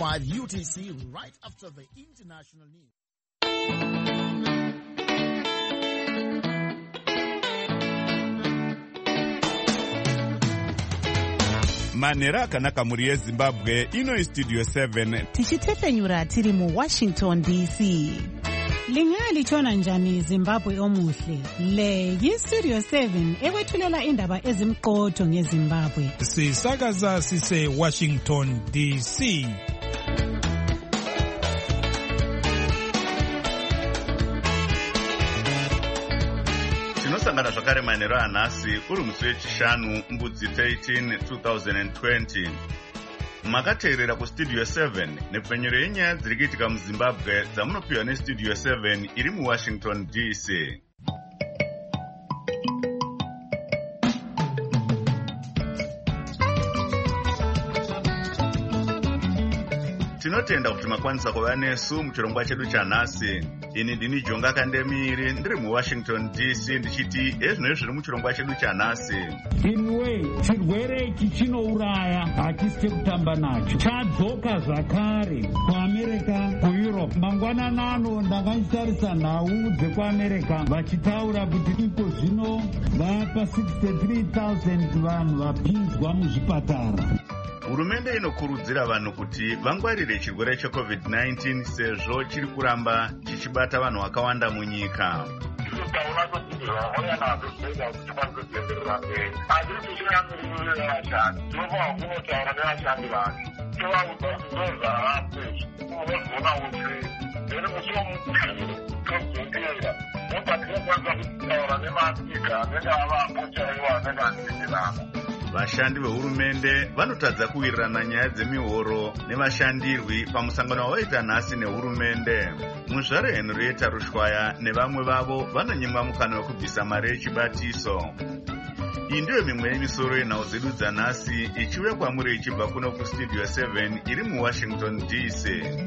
5 UTC right after the international news. Manera akanaka muri yeZimbabwe ino Studio 7 tichitepenyura tiri mu Washington DC. Lingali chona njani Zimbabwe omuhle. Le yiStudio 7 ekwethulela indaba ezimqotho ngeZimbabwe. Sisakaza sise Washington DC. tinosangana zvakare manheru anhasi uri musi wechishanu mbudzi 13 2020. makateerera kuStudio 7 nepfenyuro yenyaya dziri kuitika muZimbabwe dzamunopiwa neStudio 7 iri muWashington DC. tinotenda kuti makwanisa kuva nesu muchirongwa chedu chanhasi. ini ndini Jonga Kandemiri ndiri muWashington DC ndichiti ezvinoi zviri muchirongwa chedu chanhasi. Anyway, chirwere ichi chinouraya, hatisi kutamba nacho. Chadzoka zvakare kuAmerika, kuEurope. Mangwanana ano ndakanditarisa nhau dzekuAmerika vachitaura kuti iko zvino vapa 63,000 vanhu vapinzwa muzvipatara. Hurumende inokurudzira vanhu kuti vangwarire chirwere cheCovid-19 sezvo chiri kuramba chichibata vanhu vakawanda munyika. Vashandi vehurumende vanotadza kuwirirana nyaya dzemihoro nevashandirwi pamusangano wavaita nhasi nehurumende. Muzvare Henrietta Rushwaya nevamwe vavo vanonyimwa mukana wekubvisa mari yechibatiso. Iyi ndiyo mimwe yemisoro yenhau dzedu dzanhasi ichiuya kwamuri ichibva kuno kuStudio 7 iri muWashington DC.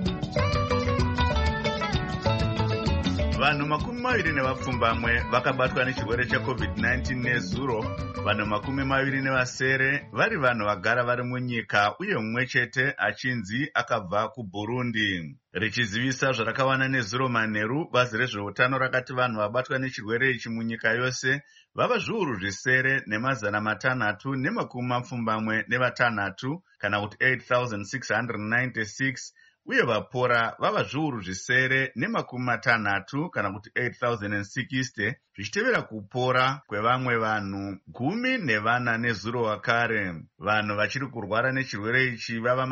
Vanhu 27 vakabatwa nechirwere cheCovid-19 nezuro, vanhu 27 vari vanhu vagara vari munyika uye mumwe chete achinzi akabva kuBurundi. Richizivisa zvarakawana nezuro manheru, bazi rezveutano rakati vanhu vabatwa nechirwere ichi munyika yose vava zviuru zvisere nemazana 376 kana kuti 8,696 uye vapora vava zviuru zvisere ne60 kana kuti 8,060 zvichitevera kupora kwevamwe vanhu 14 nezuro wakare. Vanhu vachiri kurwara nechirwere ichi vava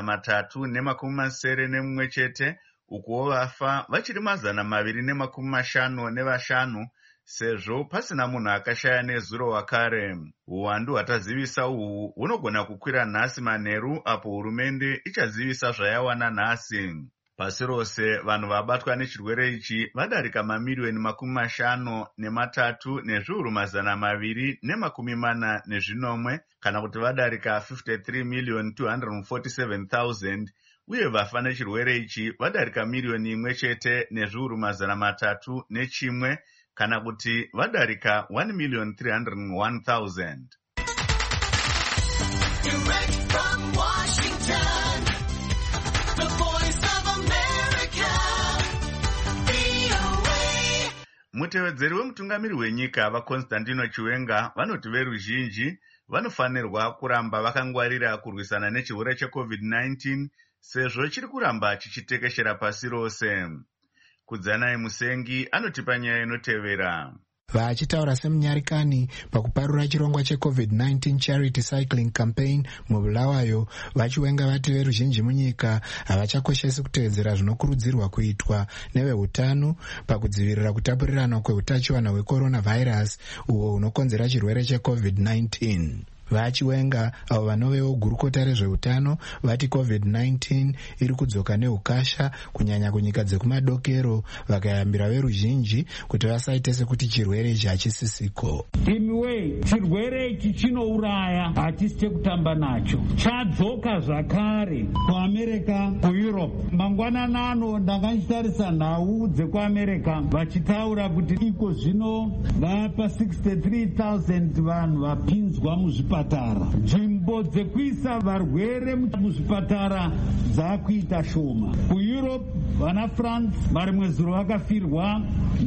391 chete, ukuwo vafa vachiri 255 sezvo pasina munhu akashaya nezuro wakare. Uwandu hwatazivisa uhu hunogona kukwira nhasi manheru apo hurumende ichazivisa zvayawana nhasi. Pasi rose vanhu vabatwa nechirwere ichi vadarika mamiliyoni 53 nezviuru 240 kana kuti vadarika 53,247,000 uye vafa nechirwere ichi vadarika miliyoni 1 chete nezviuru 301 kana kuti vadarika 1,301,000. Direct from Washington, the voice of America, VOA. Mutevedzeri wemutungamiri wenyika vaConstantino Chiwenga vanoti veruzhinji vanofanirwa kuramba vakangwarira kurwisana nechirwere cheCovid-19 sezvo chiri kuramba chichitekeshera pasi rose. Kudzanai Musengi anotipa nyaya inotevera. Vachitaura semunyarikani pakuparura chirongwa cheCovid-19 Charity Cycling Campaign muBulawayo, vachiwenga vati veruzhinji munyika havachakoshesi kutevedzera zvinokurudzirwa kuitwa nevehutano pakudzivirira kutapurirana kweutachiwana hwecoronavirus uho hunokonzera chirwere cheCovid-19. Vachiwenga avo vanovewo gurukota rezveutano vati COVID-19 iri kudzoka neukasha kunyanya kunyika dzekumadokero, vakayambira veruzhinji kuti vasaite sekuti chirwere ichi hachisisiko. Anyway, chirwere ichi chinouraya, hatisi chekutamba nacho. Chadzoka zvakare kuAmerika, kuEurope. Mangwanana ano ndakanditarisa nhau dzekuAmerika vachitaura kuti iko zvino vapa 63,000 vanhu vapinzwa muzvipatara. Nzvimbo nzvimbo dzekuisa varwere muzvipatara dzakuita shoma. kuEurope vana France vari mwezuro vakafirwa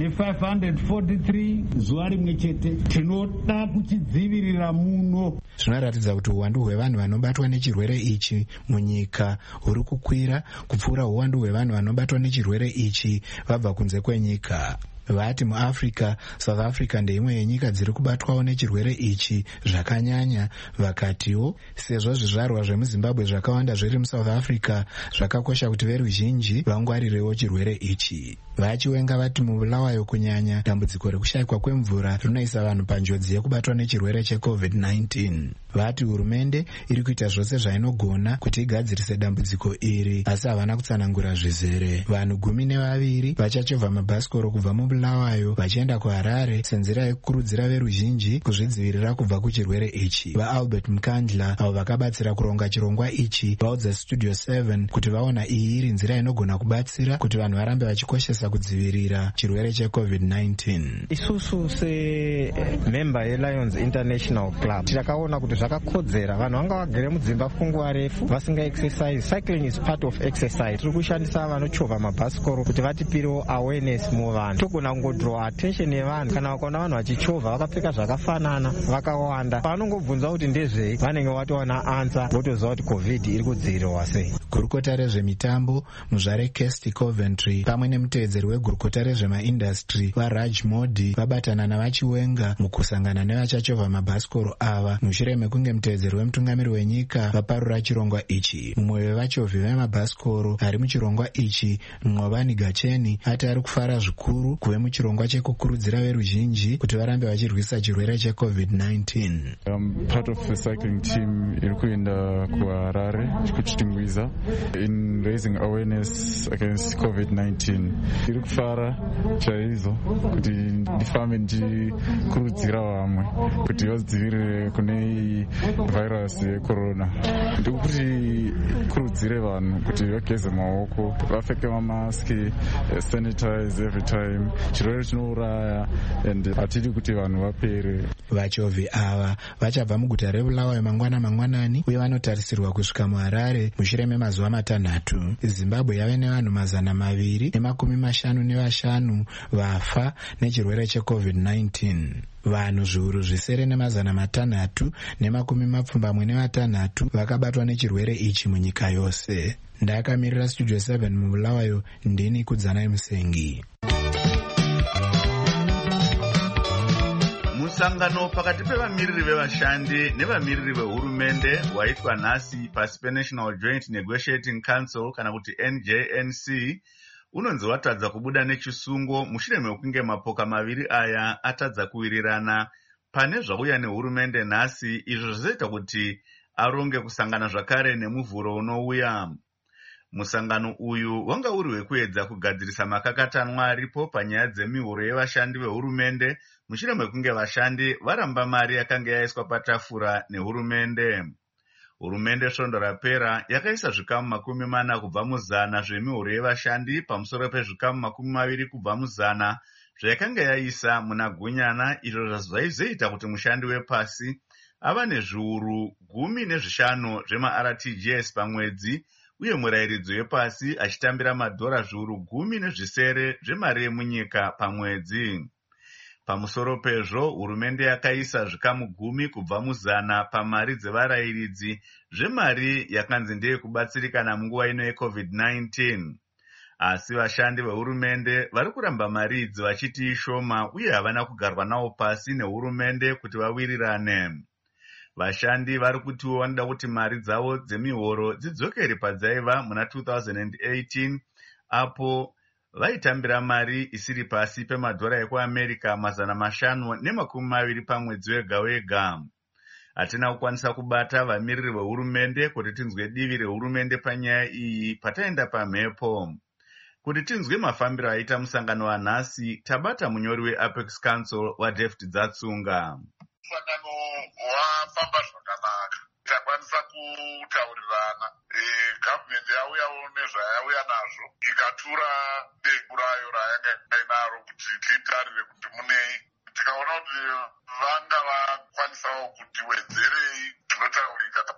ne543 zuva rimwe chete. Tinoda kuchidzivirira muno. Zvinoratidza kuti uwandu hwevanhu vanobatwa nechirwere ichi munyika huri kukwira kupfuura uwandu hwevanhu vanobatwa nechirwere ichi vabva kunze kwenyika. Vati muAfrica, South Africa ndeimwe yenyika dziri kubatwawo nechirwere ichi zvakanyanya. Vakatiwo sezvo zvizvarwa zvemuZimbabwe zvakawanda zviri muSouth Africa, zvakakosha kuti veruzhinji vangwarirewo chirwere ichi. Vachiwenga vati mubulawayo kunyanya dambudziko rekushayikwa kwemvura rinoisa vanhu panjodzi yekubatwa nechirwere cheCovid-19. Vati hurumende iri kuita zvose zvainogona kuti igadzirise dambudziko iri, asi havana kutsanangura zvizere. Vanhu 12 vachachovha mabhasikoro kubva mubulawayo vachienda kuHarare senzira yekukurudzira veruzhinji kuzvidzivirira kubva kuchirwere ichi. VaAlbert Mkandla avo vakabatsira kuronga chirongwa ichi vaudza Studio 7 kuti vaona iyi iri nzira inogona kubatsira kuti vanhu varambe vachikoshesa kudzivirira chirwere cheCovid-19. Isusu semember yeLions International Club takaona kuti zvakakodzera vanhu vanga vagere mudzimba kwenguva refu vasinga exercise. Cycling is part of exercise. Tiri kushandisa vanochovha mabhasikoro kuti vatipirewo awareness muvanhu. Togona kungodraw attention yevanhu kana vakaona vanhu vachichovha vakapfeka zvakafanana vakawanda, pavanongobvunza kuti ndezvei vanenge vatowana ansa votoziva kuti covid iri kudzivirirwa sei. Gurukota rezvemitambo muzvare Kesti Coventry pamwe nemutevedzeri wegurukota rezvemaindastry vaRaj Modi vabatana navachiwenga mukusangana nevachachovha mabhasikoro ava mushure mekunge mutevedzeri wemutungamiri wenyika vaparura chirongwa ichi. Mumwe wevachovhi vemabhasikoro ari muchirongwa ichi, Mng'ovani Gacheni, ati ari kufara zvikuru kuve muchirongwa chekukurudzira veruzhinji kuti varambe vachirwisa chirwere cheCovid-19. I'm part of the cycling team iri kuenda kuHarare kuchitingwiza in raising awareness against COVID-19. Iri kufara chaizvo kuti ndifambe ndichikurudzira vamwe kuti vadzivirire kune iyi virus yecorona. Ndikuti kurudzire vanhu kuti vageze maoko, vapfeke mamaski, sanitize every time. Chirwere chinouraya and hatidi kuti vanhu vapere. Vachovhi ava vachabva muguta reBulawayo mangwanani uye vanotarisirwa kusvika muHarare mushure memazuva 6. Zimbabwe yave nevanhu 255 vafa nechirwere cheCovid-19. Vanhu zviuru zvisere ne626 vakabatwa nechirwere ichi munyika yose. Ndakamirira Studio 7 mubulawayo, ndini Kudzanai Musengi. Musangano pakati pevamiriri vevashandi nevamiriri vehurumende waitwa nhasi pasi peNational Joint Negotiating Council kana kuti NJNC unonzi watadza kubuda nechisungo mushure mekunge mapoka maviri aya atadza kuwirirana pane zvauya nehurumende nhasi, izvo zvizoita kuti aronge kusangana zvakare nemuvhuro unouya. Musangano uyu wanga uri wekuedza kugadzirisa makakatanwa aripo panyaya dzemihoro yevashandi vehurumende mushure mekunge vashandi varamba mari yakanga yaiswa patafura nehurumende. Hurumende svondo rapera yakaisa zvikamu 40 kubva muzana zvemihoro yevashandi pamusoro pezvikamu 20 kubva muzana zvayakanga yaisa muna gunyana, izvo zvaizoita kuti mushandi wepasi ava nezviuru 15 zvemaRTGS pamwedzi, uye murairidzi wepasi achitambira madhora zviuru 10 zvemari yemunyika pamwedzi. Pamusoro pezvo, hurumende yakaisa zvikamu 10 kubva muzana pamari dzevarairidzi zvemari yakanzi ndeyekubatsirikana munguva ino yeCovid-19. Asi vashandi vehurumende vari kuramba mari idzi vachiti ishoma uye havana kugarwa navo pasi nehurumende kuti vawirirane. Vashandi vari kutiwo vanoda kuti mari dzavo dzemihoro dzidzokere padzaiva muna 2018 apo vaitambira mari isiri pasi pemadhora ekuAmerica 520 pamwedzi wega wega. Hatina kukwanisa kubata vamiriri vehurumende kuti tinzwe divi rehurumende panyaya iyi pataenda pamhepo. Kuti tinzwe mafambiro aita musangano wanhasi, tabata munyori weApex Council waDavid Dzatsunga. Musangano wafamba zvakanaka, takwanisa kutaurirana. Gavhmendi yauyawo nezvayauya nazvo, ikatura dengu rayo rayanga inaro kuti titarire kuti munei. Tikaona kuti vanga vakwanisawo kuti wedzerei zvinotaurika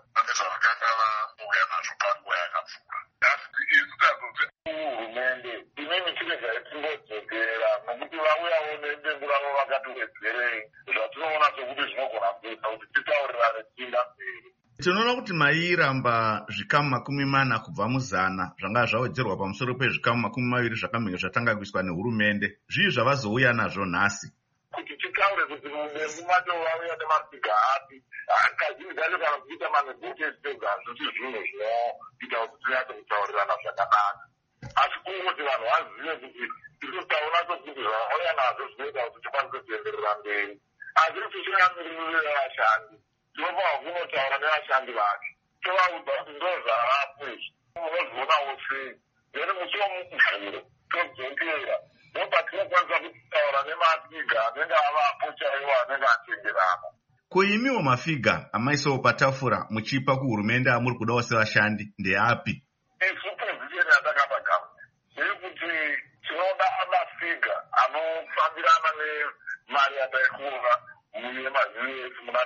Tinoona kuti mairamba zvikamu 40 kubva muzana zvanga zvawedzerwa pamusoro pezvikamu 20 zvakamhenge zvatanga kuiswa nehurumende. Zvii zvavazouya nazvo nhasi? Kuti titaure kuti mumbengu macho vauya nemafiga api. Kazhinji kacho kana kuita manegotesega hazvisi zvinhu zvinoita kuti tinyato kutaurirana zvakanaka. Asi kungoti vanhu vazive kuti tirikutaura kuti zvavauya nazvo zvinoita kuti tikwanise kuenderera mberi. Asi tisingamiriri vashandi. Tinofanira kunotaura nevashandi vake. Tovaudza kuti ndozvarapo izvi. Munozvionawo sei. Zviri musiwo mukuvhuro. Todzokera. Ndopatinokwanisa kutaura nemafiga anenge avapo chaiwo anenge atenderana. Kuimiwo mafiga amaisawo patafura muchipa kuhurumende amuri kudawo sevashandi ndeapi? Isu pozisheni yatakapagama ndeyekuti tinoda mafiga anofambirana nemari yataikuona muyemaUS muna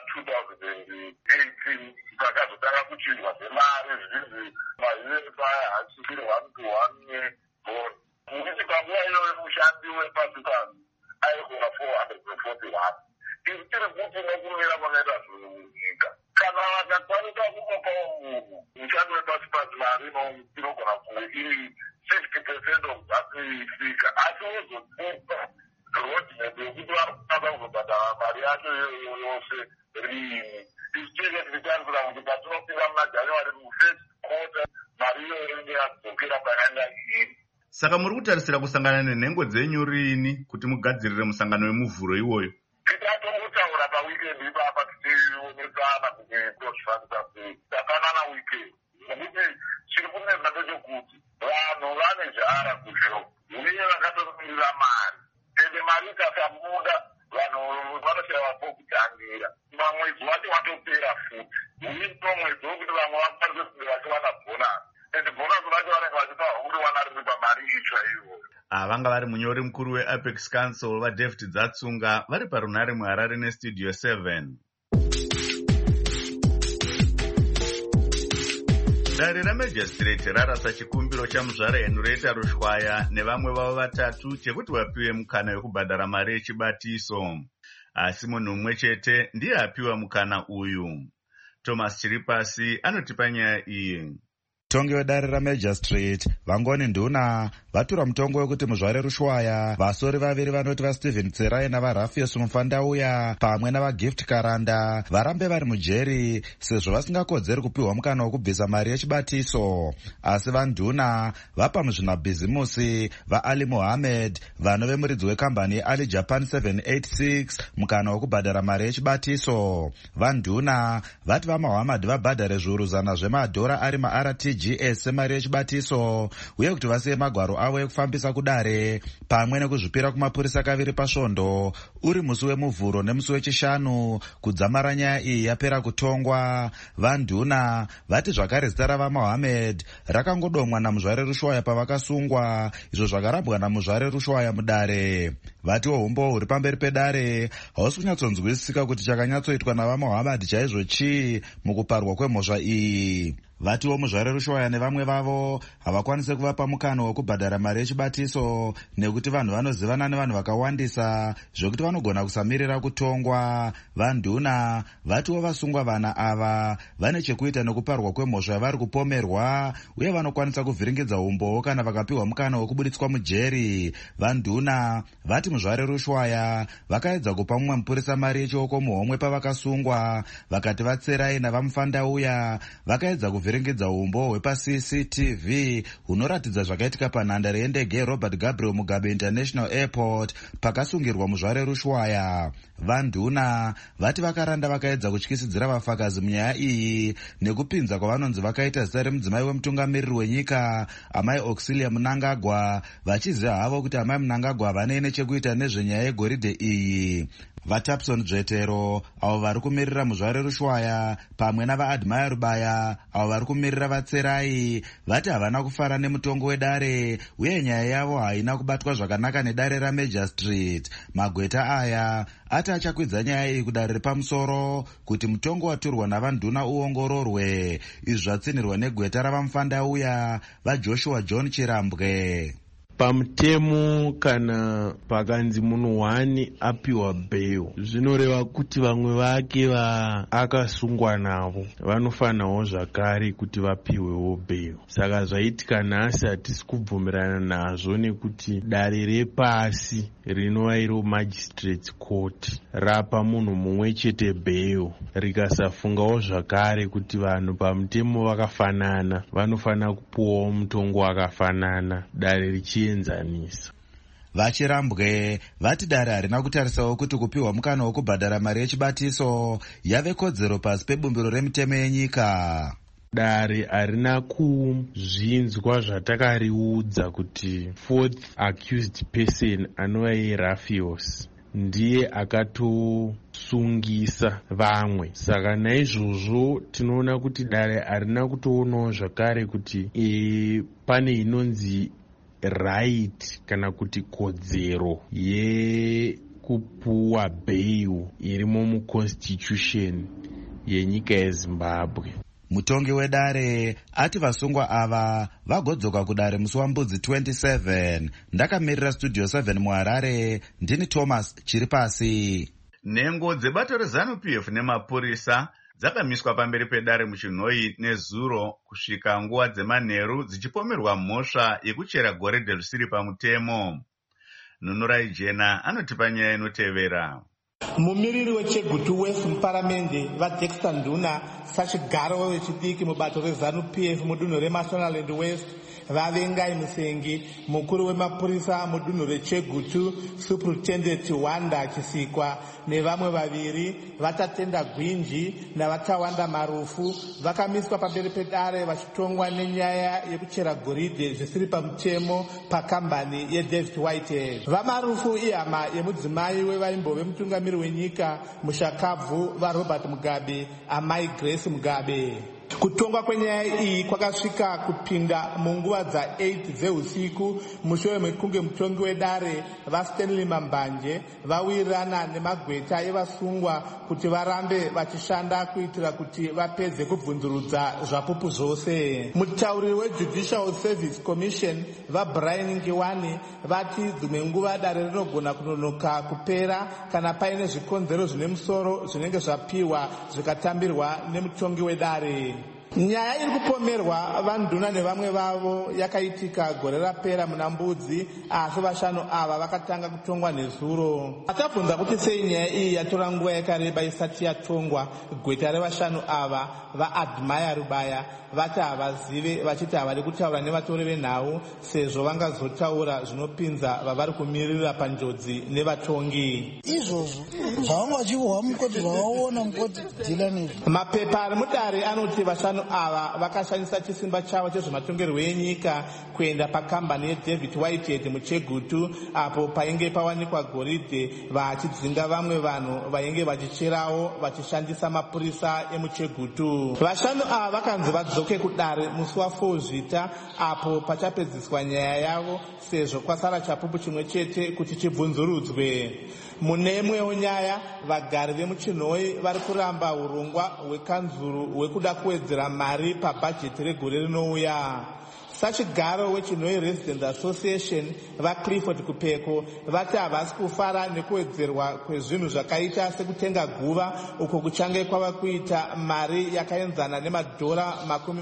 2018 takazotanga kuchinjwa dzemari zvinzi maUS aya hachisiri 1-1 nebhoni. Kuti panguva iyoyo mushandi wepasi-pasi aigona 441. Isu tiri kuti nokumira kwakaita zvinhu munyika. Kana vakakwanisa kumopawo munhu mushandi wepasi-pasi mari inogona kunge iri 60% of dzasifika. Asi uzotipa roadmap yekuti varikutanga kuzobhadhara mari yacho iyoyo yose riini. Isu tiri tichitarisira kuti patinopinda muna January mu1st quarter mari iyoyo inenge yadzokera payanga iri. Saka muri kutarisira kusangana nenhengo dzenyu riini kuti mugadzirire musangano wemuvhuro iwoyo? Tichatongotaura pawikendi ipapa tichionesana kuti tozvifambisa sei. Tafanana wikendi. Nokuti chiri kunetsa ndechekuti vanhu vane zvaara kuzviro. Uye vakatomirira mari. Ende mari ikasabuda vanhu vanoshayiwa pokutangira. Mwedzi wacho watopera futi. Uye mwedzi wekuti vamwe vakwanise kunge vachiwana bhonasi. Ende bhonasi vacho vanenge vachipa kuti wanariri pamari itsva iyoyo. Vanga vari munyori mukuru weApex Council vaDavid Dzatsunga vari parunare muHarare neStudio 7. Dare ramajistrate rarasa chikumbiro chamuzvara Henrietta Rushwaya nevamwe vavo 3 chekuti vapiwe mukana wekubhadhara mari yechibatiso. Asi munhu umwe chete ndiye apiwa mukana uyu. Thomas Chiripasi anotipa nyaya iyi. Mutongi wedare ramajistrate Vangoni Nduna vatura mutongo wekuti muzvare Rushwaya vasori vaviri vanoti vaStephen Tserai navaRafius Mufandauya pamwe navaGift Karanda varambe vari mujeri sezvo vasingakodzeri kupiwa mukana wekubvisa mari yechibatiso. Asi vaNduna vapa muzvinabhizimusi vaAli Mohammed vanove muridzi wekambani yeAli Japan 786 mukana wekubhadhara mari yechibatiso. VaNduna vati vaMohammed vabhadhare zviuru 100 zvemadhora ari maRTGS semari yechibatiso uye kuti vasiye magwaro avo ekufambisa kudare pamwe nekuzvipira kumapurisa kaviri pasvondo uri musi wemuvhuro nemusi wechishanu kudzamara nyaya iyi yapera kutongwa. VaNduna vati zvakare zita ravaMohammed rakangodomwa namuzvare Rushwaya pavakasungwa, izvo zvakarambwa namuzvare Rushwaya mudare. Vatiwo umbo huri pamberi pedare hausi kunyatsonzwisisika kuti chakanyatsoitwa navaMohammed chaizvo chii mukuparwa kwemhosva iyi. Vatiwo muzvare Rushwaya nevamwe vavo havakwanise kuvapa mukano wekubhadhara mari yechibatiso nekuti vanhu vanozivana nevanhu vakawandisa zvokuti vanogona kusamirira kutongwa. VaNduna vatiwo vasungwa vana ava vane chekuita nekuparwa kwemhosva yavari kupomerwa uye vanokwanisa kuvhiringidza umbowo kana vakapiwa mukana wekubuditswa mujeri. VaNduna vati muzvare Rushwaya vakaedza kupa mumwe mupurisa mari yechioko muhomwe pavakasungwa, vakati vaTserai navaMufandauya vakaedza kuvhiringidza umbo hwepaCCTV hunoratidza zvakaitika panhandare yendege yeRobert Gabriel Mugabe International Airport pakasungirwa muzvare Rushwaya. VaNduna vati vakaranda vakaedza kutyisidzira vafakazi munyaya iyi nekupinza kwavanonzi vakaita zita remudzimai wemutungamiriri wenyika amai Auxilia Mnangagwa vachiziva havo kuti amai Mnangagwa havane nechekuita nezvenyaya yegoridhe iyi. VaTapson Dzvetero avo vari kumirira muzvare Rushwaya pamwe navaAdmire Rubaya avo vari kumirira vaTserai vati havana kufara nemutongo wedare uye nyaya yavo haina kubatwa zvakanaka nedare ramajistrate. Magweta aya ati achakwidza nyaya iyi kudare repamusoro kuti mutongo waturwa navaNduna uongororwe. Izvi zvatsinirwa negweta ravaMufandauya vaJoshua John Chirambwe. Pamutemo kana pakanzi munhu 1 apiwa bail, zvinoreva kuti vamwe vake akasungwa navo vanofanawo zvakare kuti vapiwewo bail. Saka zvaitika nhasi hatisi kubvumirana nazvo, nekuti dare repasi rinova iro magistrates court rapa munhu mumwe chete bail, rikasafungawo zvakare kuti vanhu pamutemo vakafanana vanofanira kupuwawo mutongo wakafanana, dare richienzanisa. Vachirambwe vati dare harina kutarisawo kuti kupiwa mukana wokubhadhara mari yechibatiso yave kodzero pasi pebumbiro remitemo yenyika. Dare harina kuzvinzwa zvatakariudza kuti fourth accused person anova Rafios ndiye akatosungisa vamwe. Saka naizvozvo tinoona kuti dare harina kutoonawo zvakare kuti pane inonzi right kana kuti kodzero yekupuwa bail irimo muconstitution yenyika yeZimbabwe. Mutongi wedare ati vasungwa ava vagodzoka kudare musi waMbudzi 27. Ndakamirira Studio 7 muHarare, ndini Thomas Chiripasi. Nhengo dzebato reZANU-PF nemapurisa dzakamiswa pamberi pedare muChinhoyi nezuro kusvika nguva dzemanheru dzichipomerwa mhosva yekuchera goridhe risiri pamutemo. Nunurai Jena anotipa nyaya inotevera. Mumiriri weChegutu West muparamende vaDexter Nduna sachigaro wechidiki mubato reZANU-PF mudunhu reMashonaland West, vavengai Musengi mukuru wemapurisa mudunhu reChegutu Superintendent Wanda Chisikwa nevamwe vaviri vatatenda Gwinji navatawanda Marufu vakamiswa pamberi pedare vachitongwa nenyaya yekuchera goridhe zvisiri pamutemo pakambani yeDavid Whitehead. VaMarufu ihama yemudzimai wevaimbove mutungamiri wenyika mushakabvu vaRobert Mugabe, amai Grace Mugabe. Kutongwa kwenyaya iyi kwakasvika kupinda munguva dza8 dzeusiku mushure mekunge mutongi wedare vaStanley Mambanje vawirirana nemagweta evasungwa kuti varambe vachishanda kuitira kuti vapedze kubvunzurudza zvapupu zvose. Mutauriri weJudicial Service Commission vaBrian Ngiwani vati dzimwe nguva dare rinogona kunonoka kupera kana paine zvikonzero zvine musoro zvinenge zvapiwa zvikatambirwa nemutongi wedare. Nyaya iri kupomerwa vaNduna nevamwe vavo yakaitika gore rapera muna Mbudzi, asi vashanu ava vakatanga kutongwa nezuro. Atabvunza kuti sei nyaya iyi yatora nguva yakareba isati yatongwa, gweta revashanu ava vaAdmire Rubaya vati havazive, vachiti havadi kutaura nevatori venhau sezvo vangazotaura zvinopinza vavari kumirira panjodzi nevatongi. Izvozvo zvavanga vachivohwa mukoti zvavaona mukoti dhila nezvo. Mapepa ari mudare anoti vashanu ava vakashandisa chisimba chavo chezvematongerwo enyika kuenda pakambani yeDavid Whitehead muChegutu apo painge pawanikwa goridhe vachidzinga vamwe vanhu vainge vachicherawo vachishandisa mapurisa emuChegutu. Vashanu ava vakanzi vadzoke kudare musi wa4 Zvita apo pachapedziswa nyaya yavo sezvo kwasara chapupu chimwe chete kuti chibvunzurudzwe. Mune imwewo nyaya vagari vemuChinhoyi vari kuramba urongwa hwekanzuru hwekuda kuwedzera mari pabhajeti regore rinouya. Sachigaro weChinhoyi Residents Association vaClifford Kupeko vati havasi kufara nekuwedzerwa kwezvinhu zvakaita sekutenga guva uko kuchange kwava kuita mari yakaenzana nemadhora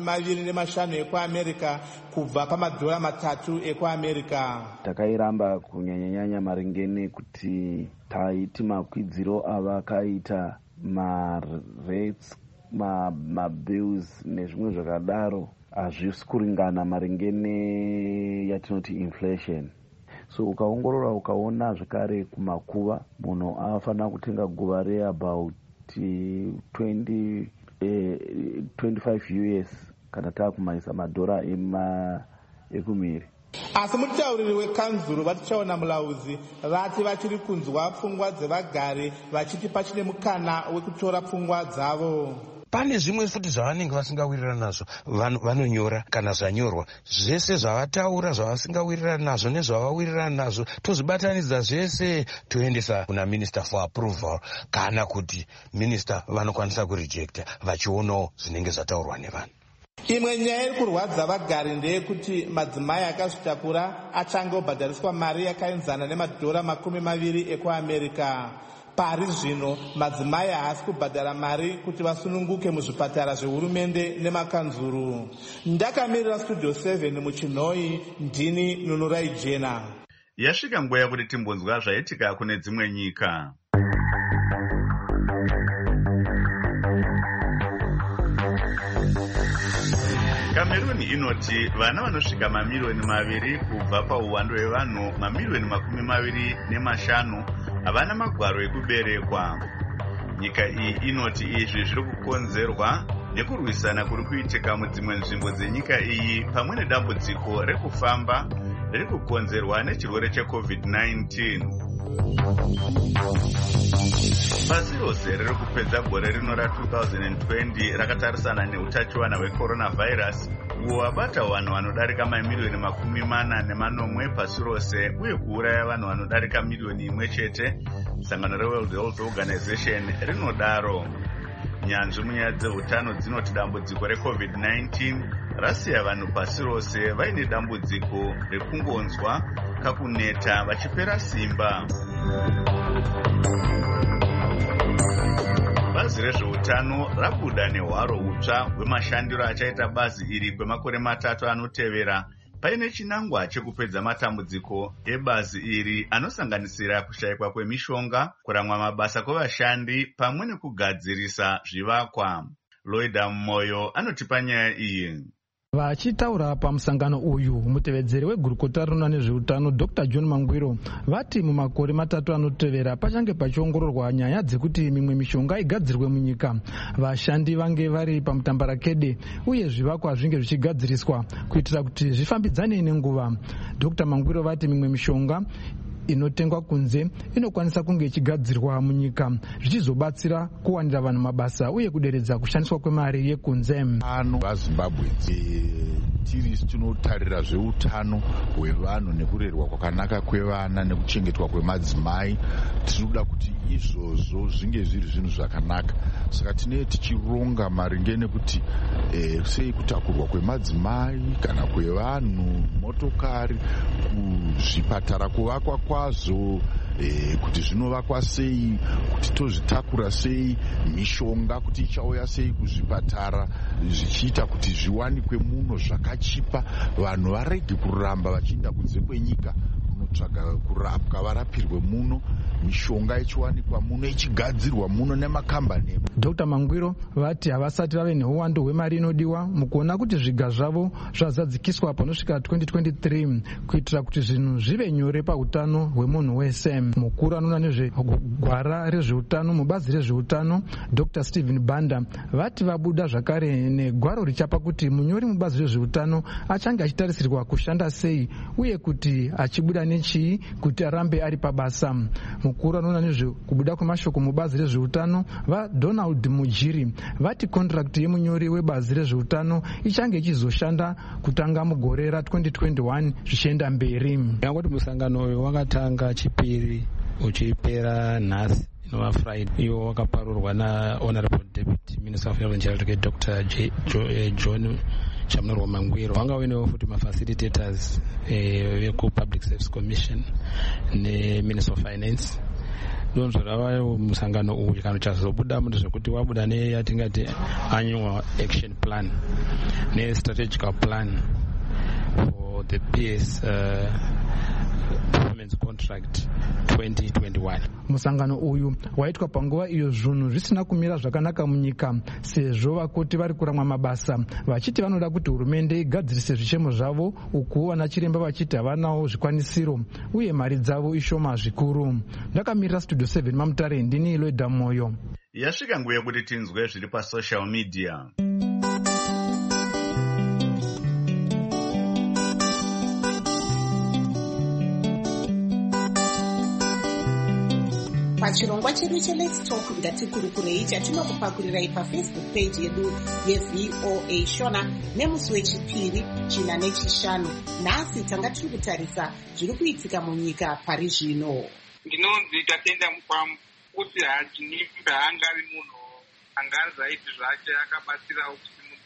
25 ekuAmerica kubva pamadhora 3 ekuAmerica. Takairamba kunyanyanyanya maringe nekuti taiti makwidziro avakaita marates mabills nezvimwe zvakadaro hazvisi kuringana maringe neyatinoti inflation. So ukaongorora ukaona zvakare kumakuva munhu afanira kutenga guva reabout 25 US kana taakumaisa madhora ekumhiri. Asi mutauriri wekanzuru vatichaona mulauzi vati vachiri kunzwa pfungwa dzevagari vachiti pachine mukana wekutora pfungwa dzavo. Pane zvimwe futi zvavanenge vasingawirirana nazvo vanonyora kana zvanyorwa zvese zvavataura zvavasingawirirana nazvo nezvavawirirana nazvo tozvibatanidza zvese toendesa kuna minister for approval kana kuti minister vanokwanisa kurejecta vachionawo zvinenge zvataurwa nevanhu. Imwe nyaya iri kurwadza vagari ndeyekuti madzimai akazvitakura achangobhadhariswa mari yakaenzana nemadhora 20 ekuamerica. Pari zvino madzimai haasi kubhadhara mari kuti vasununguke muzvipatara zvehurumende nemakanzuru. Ndakamirira Studio 7 muChinoi, ndini Nunurai Jena. Yasvika nguva yakuti timbonzwa zvaitika kune dzimwe nyika. Cameroon inoti vana vanosvika mamiliyoni 2 kubva pauwandu hwevanhu mamiliyoni 25 havana magwaro ekuberekwa. Nyika iyi inoti izvi zviri kukonzerwa nekurwisana kuri kuitika mudzimwe nzvimbo dzenyika iyi pamwe nedambudziko rekufamba riri kukonzerwa nechirwere cheCovid-19. Pasi rose riri kupedza gore rino ra2020 rakatarisana neutachiwana hwecoronavirus uwo wabata vanhu vanodarika mamiliyoni 40 pasi rose uye kuuraya vanhu vanodarika miliyoni 1 chete. Sangano reWorld Health Organization rinodaro. Nyanzvi munyaya dzeutano dzinoti dambudziko reCovid-19 rasiya vanhu pasi rose vaine dambudziko rekungonzwa kakuneta vachipera simba. Bazi rezveutano rabuda nehwaro hutsva hwemashandiro achaita bazi iri kwemakore 3 anotevera paine chinangwa chekupedza matambudziko ebazi iri anosanganisira kushayikwa kwemishonga, kuramwa mabasa kwevashandi pamwe nekugadzirisa zvivakwa. Loida Moyo anotipa nyaya iyi. Vachitaura pamusangano uyu, mutevedzeri wegurukota rinoona nezveutano Dr. John Mangwiro vati mumakore 3 anotevera pachange pachiongororwa nyaya dzekuti mimwe mishonga igadzirwe munyika, vashandi vange vari pamutambarakede uye zvivakwa zvinge zvichigadziriswa kuitira kuti zvifambidzane nenguva. Dr. Mangwiro vati mimwe mishonga inotengwa kunze inokwanisa kunge ichigadzirwa munyika zvichizobatsira kuwanira vanhu mabasa uye kuderedza kushandiswa kwemari yekunze. Ano vaZimbabwe tiri tinotarira zveutano hwevanhu nekurerwa kwakanaka kwevana nekuchengetwa kwemadzimai. Tinoda kuti izvozvo zvinge zviri zvinhu zvakanaka, saka tinee tichironga maringe nekuti sei kutakurwa kwemadzimai kana kwevanhu, motokari, kuzvipatara kuvakwa kwazvo, kuti zvinovakwa sei, kuti tozvitakura sei, mishonga kuti ichauya sei kuzvipatara zvichiita kuti zviwanikwe muno zvakachipa, vanhu varege kuramba vachienda kunze kwenyika kunotsvaga kurapwa, varapirwe muno, mishonga ichiwanikwa muno, ichigadzirwa muno nemakambani. Dr. Mangwiro vati havasati vave neuwandu hwemari inodiwa mukuona kuti zviga zvavo zvazadzikiswa panosvika 2023 kuitira kuti zvinhu zvive nyore pautano hwemunhu wese. Mukuru anoona nezvegwara rezveutano mubazi rezveutano Dr. Stephen Banda vati vabuda zvakare negwaro richapa kuti munyori mubazi rezveutano achange achitarisirwa kushanda sei uye kuti achibuda nechii kuti arambe ari pabasa. Mukuru anoona nezvekubuda kwemashoko mubazi rezveutano vaDonald Mujiri vati kontrakti yemunyori webazi rezveutano ichange ichizoshanda kutanga mugore ra2021 zvichienda mberi. Yangoti musangano uyu wakatanga chipiri uchipera nhasi inova Friday, iwo wakaparurwa naHonorable Deputy Minister of Health and Child Care Dr. John Chamnorwa Mangwiro. Vanga uinewo futi mafacilitators veku-Public Service Commission neMinister of Finance. Donzvo ravayo musangano uyu kana chazobuda munhu zvekuti wabuda neyatingati annual action plan ne-strategical plan for the PS performance contract 2021. Musangano uyu waitwa panguva iyo zvinhu zvisina kumira zvakanaka munyika sezvo vakoti vari kuramwa mabasa vachiti vanoda kuti hurumende igadzirise zvichemo zvavo uku vana chiremba vachiti havanawo zvikwanisiro uye mari dzavo ishoma zvikuru. Ndakamirira Studio 7 Mamutare, ndini Loida Moyo. Yasvika nguva yekuti tinzwe zviri pasocial media. Pachirongwa chedu cheLet's Talk ngatikurukurei chatinokupakurirei paFacebook page yedu yeVOA Shona nemusi wechipiri china nechishanu. Nhasi tanga tiri kutarisa zviri kuitika munyika pari zvino. Ndinonzi Tatenda Mukwamu kuti haangari munhu angari zaiti zvacho akabatsirawo kusimudza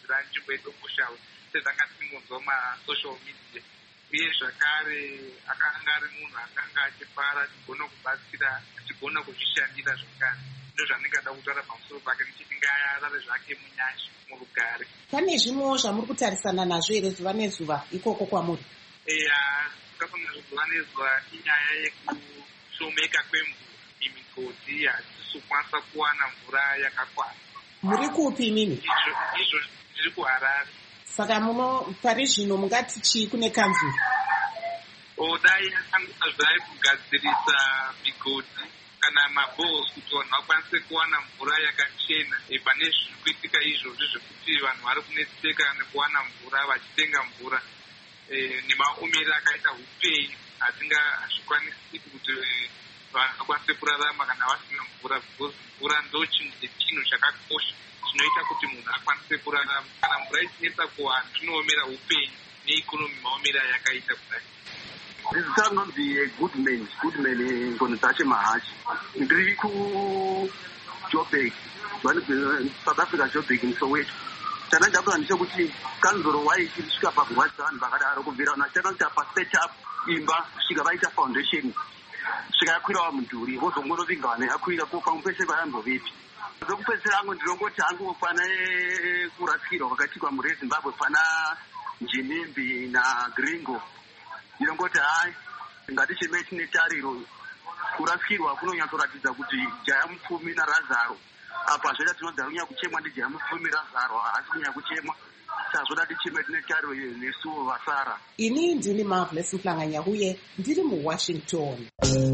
kusimudzira nzvimbo yedomboshawe sezvanga tisingonzwa masocial media, uye zvakare akanga ari munhu akanga achifara achigona kubatsira achigona kuzvishandira zvakare. Ndo zvandingada kutaura pamusoro pake ndichiti ngaarare zvake munyasha murugare. Pane zvimwewo zvamuri kutarisana nazvo here zuva nezuva ikoko kwamuri? Takafanira zuva nezuva inyaya yekushomeka kwemvura. Migodhi hatisi kukwanisa kuwana mvura yakakwana. Muri kupi imimi? Izvo ndiri kuHarare. Saka pari zvino mungati chii kune kanzuru? Dai akwanisa zvai kugadzirisa migodhi kana mabohos kuti vanhu vakwanise kuwana mvura yakachena. Pane zviri kuitika izvozvi zvekuti vanhu vari kunetseka nekuwana mvura vachitenga mvura nemaomero akaita upenyu hazvikwanisi kuti vanhu vakwanise kurarama kana vasina mvura, because mvura ndo chinhu chakakosha chinoita kuti munhu akwanise kurarama. Kana mvura ichinetsa kuvanhu zvinoomera upenyu neikonomi maomera yakaita kudai. Ndisanonzi Goodman ngono dzache mahashi. Ndiri kuJoburg, South Africa, Joburg muSoweto. Chandakuda ndechekuti kanzuro waichisvika pagwadzira vanhu vakadaro kubvira nachakaita pasetup imba kusvika vaita foundation svika yakwirawo mudhuri vozongonovinga vanhu yakwira pamupese vayambovipi. Zvokupedzisira hangu ndinongoti hangu pana kurasikirwa kwakaitikwa mhuri yeZimbabwe pana Njinimbi naGringo, ndinongoti hai ngaticheme tine tariro. Kurasikirwa kunonyatsoratidza kuti Jaya Mupfumi naRazaro apa zvoita tinodza kunyanya kuchemwa ndiJaya Mupfumi, Razaro haasi kunyanya kuchemwa, saka zvoda ticheme tine tariro nesuwo vasara. Ini ndini Marvelous Mhlanganya uye ndiri muWashington.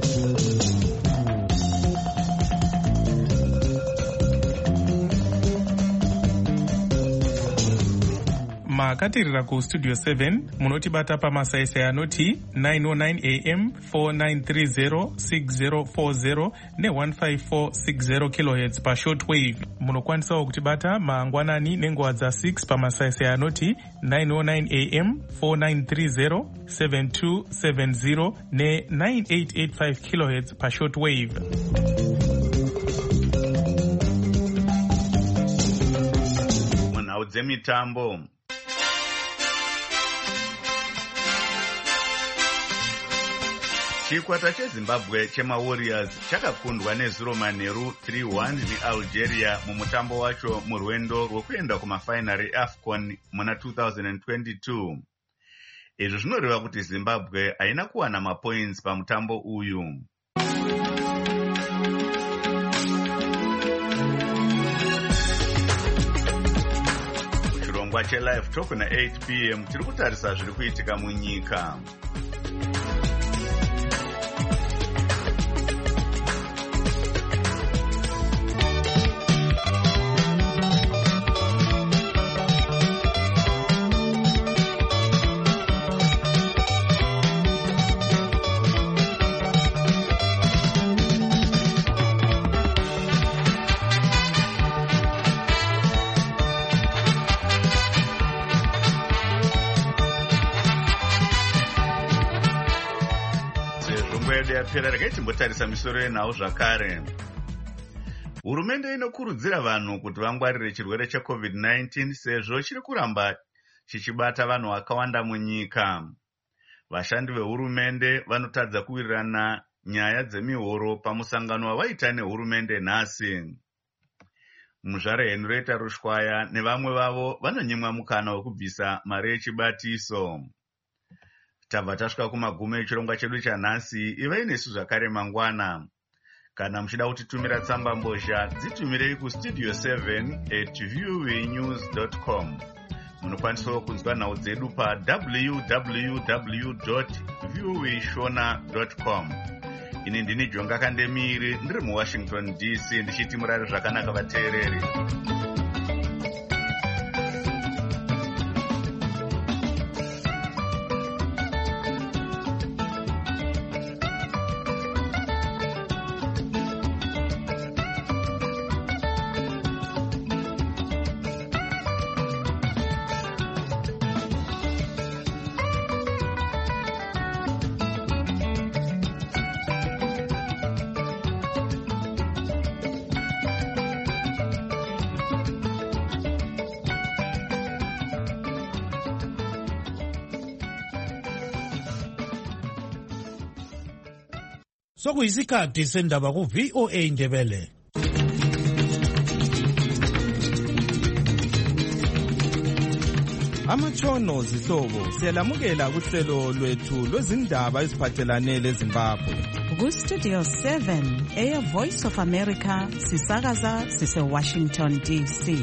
makatirira kustudio 7 munotibata pamasaisai anoti 909 am 4930 6040 ne15460 kHz pashortwave. Munokwanisawo kutibata mangwanani nenguva dza6 pamasaisai anoti 909 am 4930 7270 ne9885 kHz pashortwave. Munhau dzemitambo. Chikwata cheZimbabwe chemaWarriors chakakundwa nezuro manheru 3-1 neAlgeria mumutambo wacho murwendo rwokuenda kumafainari eAFCON muna 2022. Izvi zvinoreva kuti Zimbabwe haina kuwana mapoints pamutambo uyu. Chirongwa chelive talk na8 p.m. tiri kutarisa zviri kuitika munyika. yapera rakatimbotarisa misoro yenhau zvakare. Hurumende inokurudzira vanhu kuti vangwarire chirwere cheCovid-19 sezvo chiri kuramba chichibata vanhu vakawanda munyika. Vashandi vehurumende vanotadza kuwirirana nyaya dzemihoro pamusangano wavaita nehurumende nhasi. Muzvare Henrietta Rushwaya nevamwe vavo vanonyimwa mukana wekubvisa mari yechibatiso. Tabva tasvika kumagumo echirongwa chedu chanhasi. Ivai nesu zvakare mangwana. Kana muchida kutitumira tsamba mbozha dzitumirei kustudio 7@voanews.com. Munokwanisawo kunzwa nhau dzedu www.voashona.com. Ini ndini Jonga Kandemiri ndiri muWashington DC ndichiti murare zvakanaka vateereri. Sokuyisikhathi sendaba ku VOA Indebele. Amatshono zihlobo siyalamukela kuhlelo lwethu lwezindaba eziphathelane leZimbabwe. Ku-Studio 7 Air Voice of America sisakaza sise-Washington DC.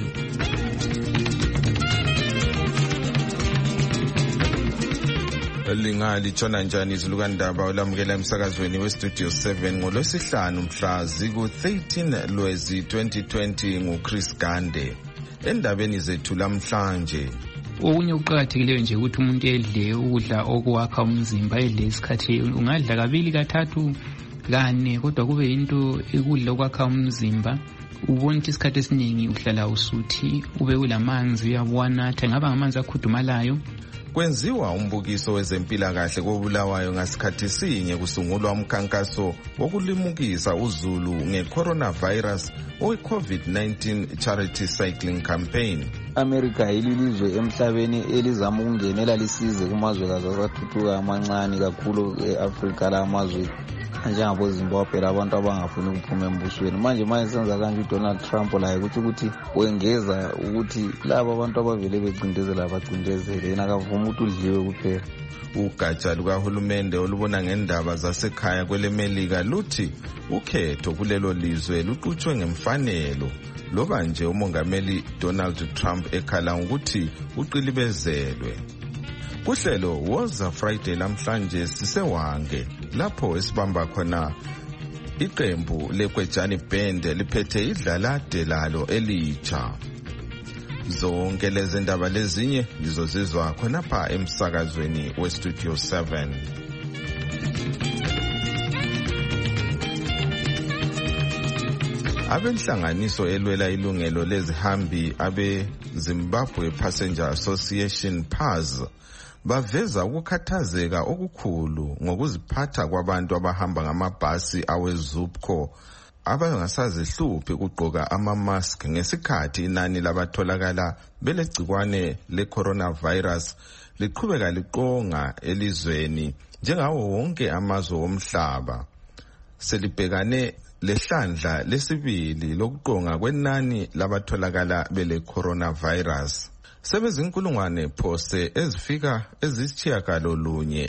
Lingalitshona njani izilukandaba olamukela emsakazweni we-Studio 7 ngolwesihlanu mhla ziku-13 Lwezi 2020 nguChris Gande. Endabeni zethu lamhlanje, okunye ukuqakathekileyo nje ukuthi umuntu edle ukudla okwakha umzimba, edle isikhathi, ungadla kabili kathathu kane, kodwa kube yinto ukudla okwakha umzimba. Ubona ukuthi isikhathi esiningi uhlala usuthi, ube ulamanzi uyawanatha, ngaba ngamanzi akhudumalayo. Kwenziwa umbukiso wezempilakahle koBulawayo ngasikhathi sinye kusungulwa umkhankaso wokulimukisa uzulu nge-coronavirus owe-COVID-19 Charity Cycling Campaign. America ililizwe emhlabeni elizama ukungenela lisize kumazwekazi asathuthuka amancane kakhulu e-Afrika la amazwe njengabo Zimbabwe labantu abangafuni ukuphuma embusweni. Manje senza kanje uDonald Trump laye ukuthi wengeza ukuthi laba abantu abavele becindezela bacindezele, yena akavuma ukuthi udliwe kuphela. Ugatsha lukahulumende olubona ngendaba zasekhaya kwelemelika luthi ukhetho kulelo lizwe luqhutshwe ngemfanelo, loba nje umongameli Donald Trump ekhala ukuthi uqilibezelwe. Kuhlelo Woza Friday lamhlanje sisewange lapho esibamba khona iqembu leKwejani Band liphethe idlalade lalo elitsha. Zonke lezi ndaba lezinye lizozizwa khonapha emsakazweni we-Studio 7. Abenhlanganiso elwela ilungelo lezihambi abe Zimbabwe Passenger Association PAS baveza ukukhathazeka okukhulu ngokuziphatha kwabantu abahamba ngamabhasi aweZupco abangasazihluphi ukugqoka ama-mask ngesikhathi inani labatholakala belegcikwane le-coronavirus liqhubeka liqonga elizweni njengawo wonke amazwe omhlaba. Selibhekane lehlandla lesibili lokuqonga kwenani labatholakala bele-coronavirus. Sebezinkulungwane phose ezifika ezisitshiyagalolunye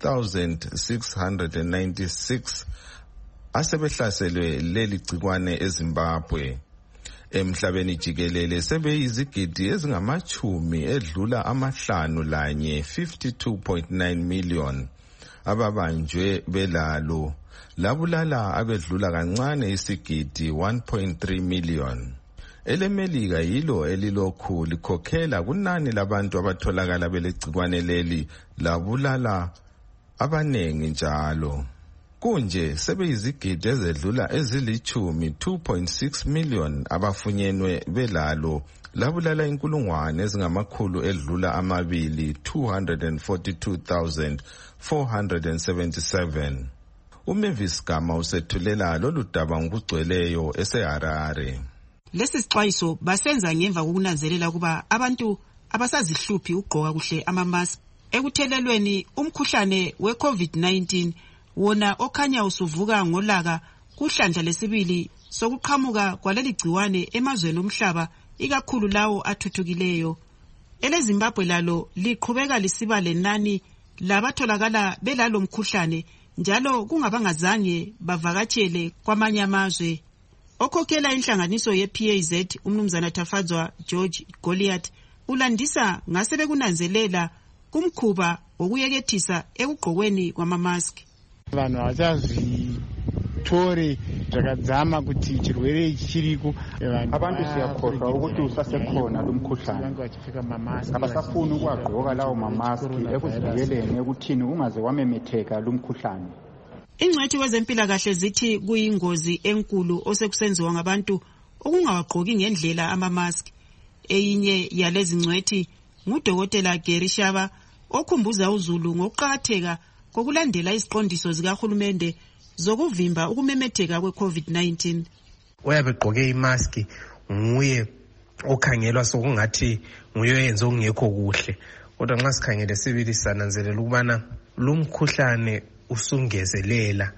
8,696 asebehlaselwe leli gcikwane eZimbabwe. Emhlabeni jikelele sebeyizigidi ezingamachumi edlula amahlanu lanye 52.9 million ababanjwe belalo, labulala abedlula kancane isigidi 1.3 million. EleMelika yilo elilokhu likhokhela kunani labantu abatholakala belegcikwane leli labulala abanengi njalo. Kunje sebeyizigidi ezedlula ezilithumi 2.6 million abafunyenwe belalo labulala inkulungwane ezingamakhulu edlula amabili 242,477. uMavis Gama usethulela lolu daba ngokugcweleyo eseHarare. Lesi sixwayiso basenza ngemva kokunanzelela kuba abantu abasazihluphi ukugqoka kuhle ama-mask ekuthelelweni umkhuhlane we-COVID-19 wona okhanya usuvuka ngolaka kuhlandla lesibili sokuqhamuka kwaleli gciwane emazweni omhlaba ikakhulu lawo athuthukileyo. EleZimbabwe lalo liqhubeka lisiba lenani labatholakala belalo mkhuhlane njalo kungabangazange bavakatshele kwamanye amazwe. Okhokhela inhlanganiso ye-PAZ umnumzana Tafadzwa George Goliath ulandisa ngasebekunanzelela kumkhuba wokuyekethisa ekugqokweni kwama-mask. Vanhu havachazvitori zvakadzama kuti chirwere ichi chiriko. Abantu siyakhohlwa ukuthi usasekhona lumkhuhlane. Abasafuni ukuwagqoka lawo mamaski ekuzivikeleni ekuthini kungaze wamemetheka lumkhuhlane. Ingcwethi wezempilakahle zithi kuyingozi enkulu osekusenziwa ngabantu ukungawagqoki ngendlela ama-mask. Eyinye yalezi ngcwethi nguDokotela Gary Shaba okhumbuza uzulu ngokuqakatheka kokulandela iziqondiso zikahulumende zokuvimba ukumemetheka kwe-COVID-19. Oyabegqoke imaski nguye okhangelwa sokungathi nguye oyenze okungekho kuhle, kodwa nxa sikhangele sibili sananzelela ukubana lumkhuhlane usungezelela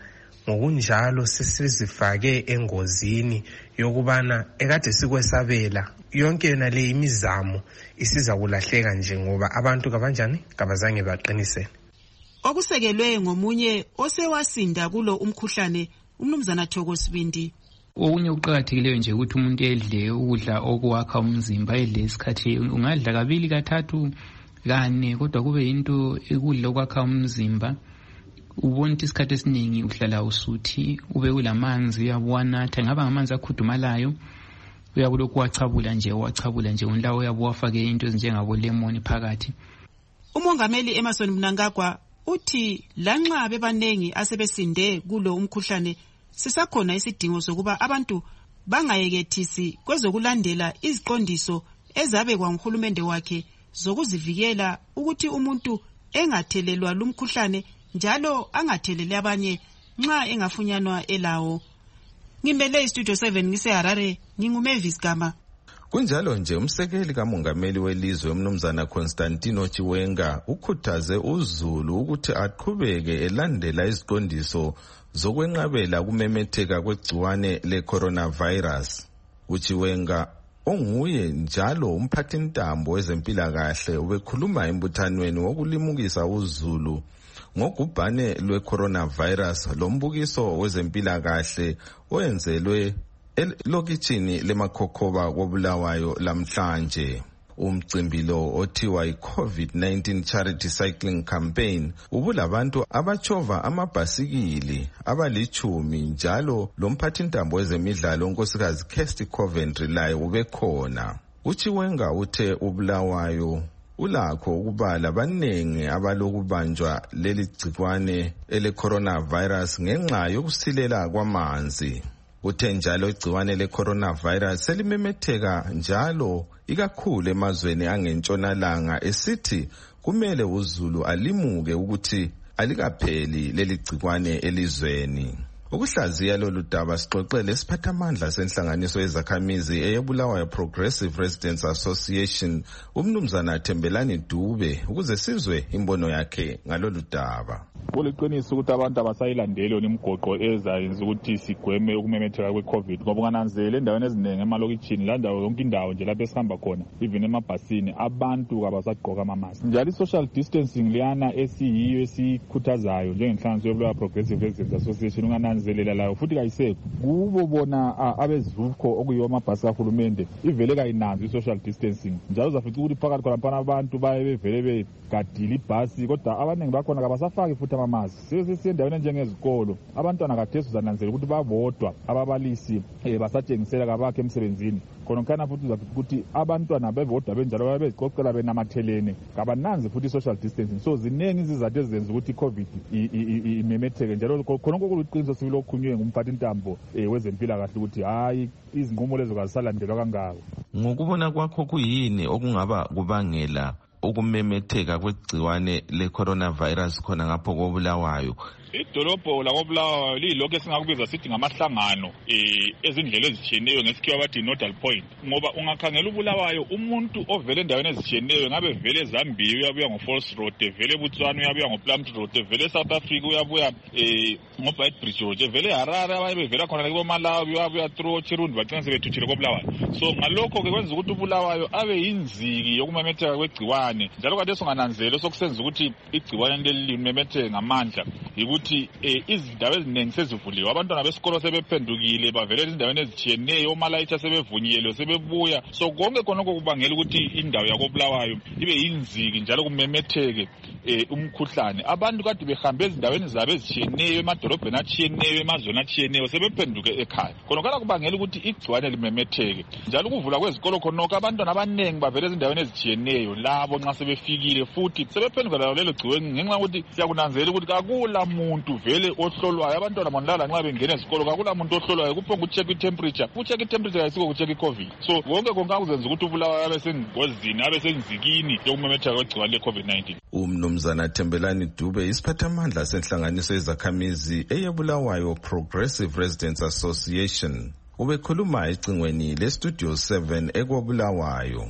ngokunjalo sesizifake engozini yokubana ekade sikwesabela yonke yona le imizamo isiza kulahleka nje ngoba abantu kabanjani kabazange baqinisene. Okusekelwe ngomunye osewasinda kulo umkhuhlane umnumzana Thoko Sibindi. Okunye ukuqakathekileyo nje ukuthi umuntu edle ukudla okwakha umzimba, edle isikhathi, ungadla kabili kathathu kane kodwa kube yinto ukudla okwakha umzimba. Ubona ukuthi isikhathi esiningi uhlala usuthi, ube ulamanzi uyabuwanatha, ngaba ngamanzi akhudumalayo, uyabulokhu wachabula nje unlawo uyabuwafake into ezinjengabo lemon phakathi. Umongameli Emerson Mnangagwa uthi lanxa bebanengi asebesinde kulo umkhuhlane sisakhona isidingo sokuba abantu bangayekethisi kwezokulandela iziqondiso ezabekwa nguhulumende wakhe zokuzivikela ukuthi umuntu engathelelwa lumkhuhlane njalo angatheleli abanye nxa engafunyanwa elawo. Ngimbele istudio 7 ngiseHarare, nginguMavis Gama. Kunjalo nje umsekeli kamongameli welizwe umnumzana Constantino Chiwenga ukhuthaze uZulu ukuthi aqhubeke elandela iziqondiso zokwenqabela kumemetheka kwegciwane le-coronavirus. UChiwenga onguye njalo umphathintambo wezempilakahle ubekhuluma embuthanweni wokulimukisa uZulu ngogubhane lwe-coronavirus lombukiso wezempilakahle oyenzelwe elokitshini leMakhokhoba koBulawayo lamhlanje. Umcimbi lo othiwa i-COVID-19 Charity Cycling Campaign ubulabantu abachova amabhasikili abalichumi njalo lomphathintambo wezemidlalo unkosikazi Kirsty Coventry laye ubekhona. UChiwenga uthe uBulawayo ulakho ukubala abanengi abalokubanjwa leli gcikwane ele-coronavirus ngenxa yokusilela kwamanzi. Uthe njalo igciwane le-coronavirus selimemetheka njalo ikakhulu emazweni angentshonalanga esithi kumele uZulu alimuke ukuthi alikapheli leli gcikwane elizweni. Ukuhlaziya lolu daba sixoxele isiphathamandla senhlanganiso yezakhamizi eyeBulawayo Progressive Residents Association umnumzana Thembelani Dube ukuze sizwe imbono yakhe ngalolu daba. Kuliqiniso ukuthi abantu abasayilandeli yona imigoqo ezayenza ukuthi sigweme ukumemetheka kwe-COVID ngoba ungananzela endaweni eziningi emalokitshini landawo yonke indawo nje lapho esihamba khona even emabhasini abantu abasagqoka amamaski. Njalo i-social distancing liyana esiyiyo esikhuthazayo njengenhlanganiso yeBulawayo Progressive Residents Association ungananzelela layo futhi kayisekho kubo bona abezivukho okuyiwo amabhasi kahulumende ivele kayinanzi i-social distancing njalo uzafica ukuthi phakathi khona abantu baye bevele begadile ibhasi kodwa abaningi bakhona kabasafaki futhi amamaski. Sesiyendaweni njengezikolo abantwana kathesi uzananzela ukuthi babodwa ababalisi basatshengisela kabakhe emsebenzini khona futhi uzafica ukuthi abantwana bebodwa benjalo babeziqoqela benamathelene kabananzi futhi social distancing. So ziningi izizathu ezenza ukuthi i-COVID imemetheke njalo khona kuluqiniso silokhulunywe ngumphathintambo wezempilakahle ukuthi hayi izinqumo lezo kazisalandelwa kangako. Ngokubona kwakho kuyini okungaba kubangela ukumemetheka kwegciwane le-coronavirus khona ngapho koBulawayo? Idolobho lakoBulawayo liyilokho esingakubiza sithi ngamahlangano ezindlela ezitshiyeneyo ngesikhiwa bathi nodal point ngoba ungakhangela uBulawayo umuntu ovele endaweni ezitshiyeneyo ngabe vele eZambia uyabuya ngoFalls Road, vele eBotswana uyabuya ngoPlumtree Road, vele eSouth Africa uyabuya ngoBeitbridge Road, vele eHarare abaye bevela khona kuboMalawi uyabuya through Chirundi bagcina sebethuthile koBulawayo. So ngalokho ke kwenza ukuthi uBulawayo abe yinziki yokumemetheka kwegciwane njalo kade songananzelo sokusenza ukuthi igciwane leli limemetheke ngamandla ukuthi izindawo eziningi sezivuliwe, abantwana besikolo sebephendukile bavele ezindaweni ezitshiyeneyo, omalayitha sebevunyelwe sebebuya. So konke khonoko kubangela ukuthi indawo yakoBulawayo ibe yinziki njalo kumemetheke umkhuhlane. Abantu kade behambe ezindaweni zabo ezitshiyeneyo emadolobheni atshiyeneyo emazweni atshiyeneyo sebephenduke ekhaya khonokala kubangela ukuthi igciwane limemetheke njalo ukuvula kwezikolo khonoko abantwana abaningi bavele ezindaweni ezitshiyeneyo labo nxa sebefikile futhi sebephenduka layo lelo gciwane ngenxa yokuthi siyakunanzelela ukuthi kakula muntu vele ohlolwayo. Abantwana bonlala nxa bengena ezikolo kakula muntu ohlolwayo kuphonga ukucheck i-temperature. Ukucheck i-temperature ayisiko ukucheck i-COVID. So konke akuzenza ukuthi uBulawayo abe sengozini abe senzikini yokumemetheka kwegciwane le-COVID-19. Umnumzana Thembelani Dube isiphathamandla senhlanganiso yezakhamizi eyeBulawayo Progressive Residents Association ubekhuluma ecingweni leStudio 7 ekwaBulawayo.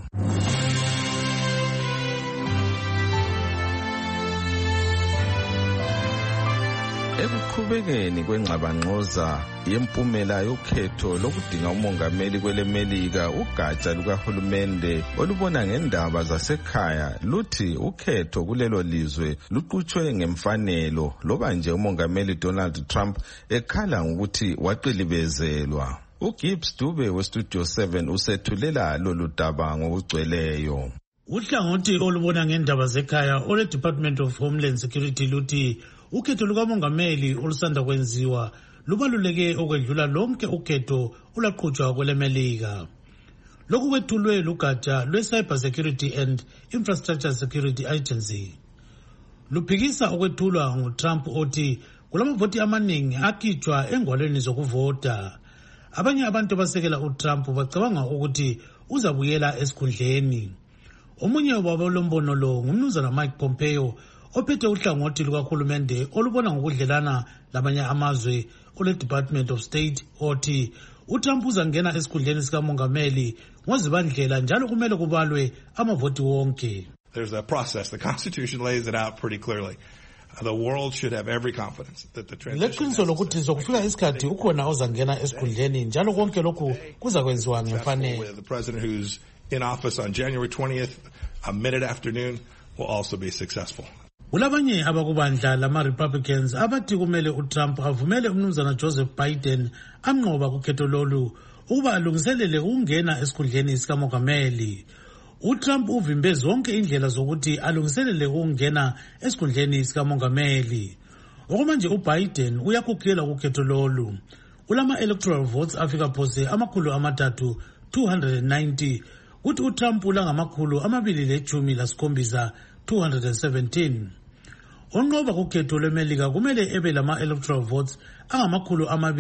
Ekuqhubekeni kwengxabangxoza yempumela yokhetho lokudinga umongameli kwelemelika, ugatsha lukahulumende olubona ngendaba zasekhaya luthi ukhetho kulelo lizwe luqhutshwe ngemfanelo loba nje umongameli Donald Trump ekhala ngokuthi waqilibezelwa. uGibbs Dube weStudio 7 usethulela lolu daba ngokugcweleyo. Uhlangothi olubona ngendaba zekhaya ole Department of Homeland Security luthi ukhetho lukamongameli olusanda kwenziwa lubaluleke okwedlula lonke ukhetho olaqhutshwa kwelemelika. Lokhu kwethulwe lugatsha lwe-Cyber Security and Infrastructure Security Agency. Luphikisa okwethulwa nguTrump othi kulamavoti amaningi akhitshwa engwalweni zokuvota. Abanye abantu abasekela uTrump bacabanga ukuthi uzabuyela esikhundleni. Omunye wabalombono lo ngumnumzana Mike Pompeo ophethe uhlangothi lukahulumende olubona ngokudlelana lamanye amazwe ole Department of State othi uTrump uzangena esikhundleni sikamongameli ngozibandlela njalo kumele kubalwe amavoti wonke. There's a process. The Constitution lays it out pretty clearly. The world should have every confidence that the transition. Leqiniso lokuthi zokufika isikhathi ukhona ozangena esikhundleni njalo konke lokhu kuzakwenziwa ngemfanelo. The president who's in office on January 20th, a minute afternoon, will also be successful. Kulabanye abakubandla lama-Republicans abathi kumele uTrump avumele umnumzana Joseph Biden amnqoba kukhetho lolu ukuba alungiselele ukungena esikhundleni sikamongameli. uTrump uvimbe zonke indlela zokuthi alungiselele ukungena esikhundleni sikamongameli. Okumanje uBiden uyakukela kukhetho lolu. Ulama-electoral votes afika phose 390 kuthi uTrump ulangamakhulu 217. Onqoba kukhetho lwemelika kumele ebe lama-electoral votes angamakhulu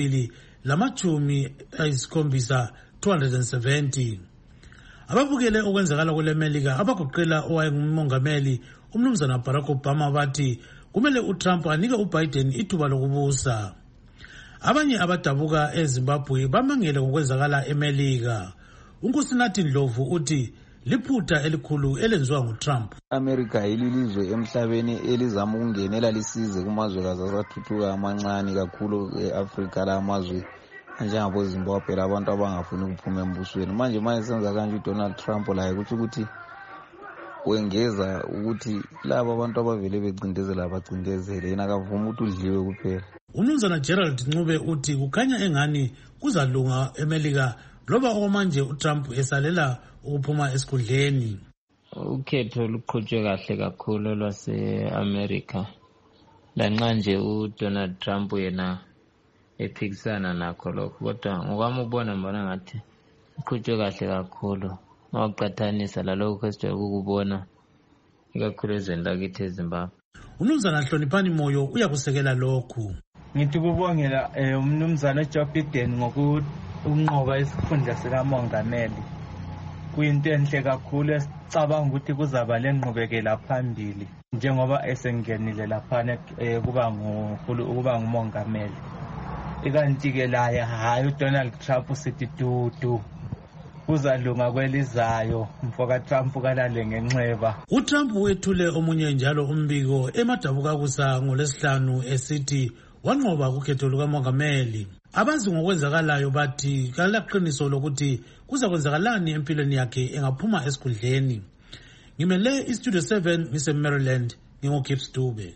270. Ababukele okwenzakala kwelemelika abagoqela owayengumongameli umnumzana Barack Obama bathi kumele uTrump anike uBiden ithuba lokubusa. Abanye abadabuka eZimbabwe bamangele ngokwenzakala emelika. uNkosinathi Ndlovu uthi liphutha elikhulu elenziwa nguTrump. America ililizwe emhlabeni elizama ukungenela lisize kumazwekazi asathuthuka amancane kakhulu eAfrika lamazwe njengabo Zimbabwe abantu abangafuni ukuphuma embusweni. Manje senza kanje uDonald Trump laye ukuthi wengeza ukuthi laba abantu abavele becindezela bacindezele yena akavuma ukuthi udliwe kuphela. Umnumzana Gerald Ncube uthi kukhanya engani kuzalunga emelika loba okwamanje uTrump esalela ukuphuma esikhundleni. Ukhetho luqhutshwe kahle kakhulu lwase-America lanxa nje uDonald Trump yena ephikisana nakho lokho, kodwa ngokwami ubona mbona ngathi uqhutshwe kahle kakhulu mawuqathanisa lalokho esijwayele ukubona ikakhulu ezweni lakithi eZimbabwe. Umnumzana Hloniphani Moyo uyakusekela lokhu. Ngithi kubongela umnumzana Joe Biden ngokunqoba isikhundla sikamongameli. Kuyinto enhle kakhulu esicabanga ukuthi kuzaba lenqubekela phambili njengoba esengenile laphana kuba ngumongameli. Ikanti-ke laye hayi uDonald Trump sithi dudu kuzalunga kwelizayo mfoka Trump kalale ngenxeba. uTrump wethule omunye njalo umbiko emadabukakusa ngoLwesihlanu esithi wanqoba kukhetho lukamongameli. Abazi ngokwenzakalayo bathi kalaqiniso lokuthi kuzakwenzakalani empilweni yakhe engaphuma esikhundleni. Ngimele iStudio 7 ngise-Maryland ngingoGibbs Dube.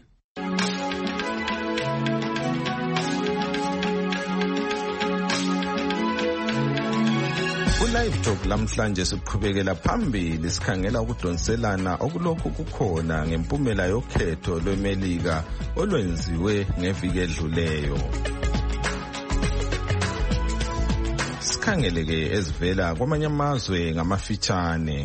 Live Talk lamhlanje siqhubekela phambili sikhangela ukudonselana okulokhu kukhona ngempumela yokhetho lwemelika olwenziwe ngeviki edluleyo. Sikhangeleke ezivela kwamanye amazwe ngamafitshane.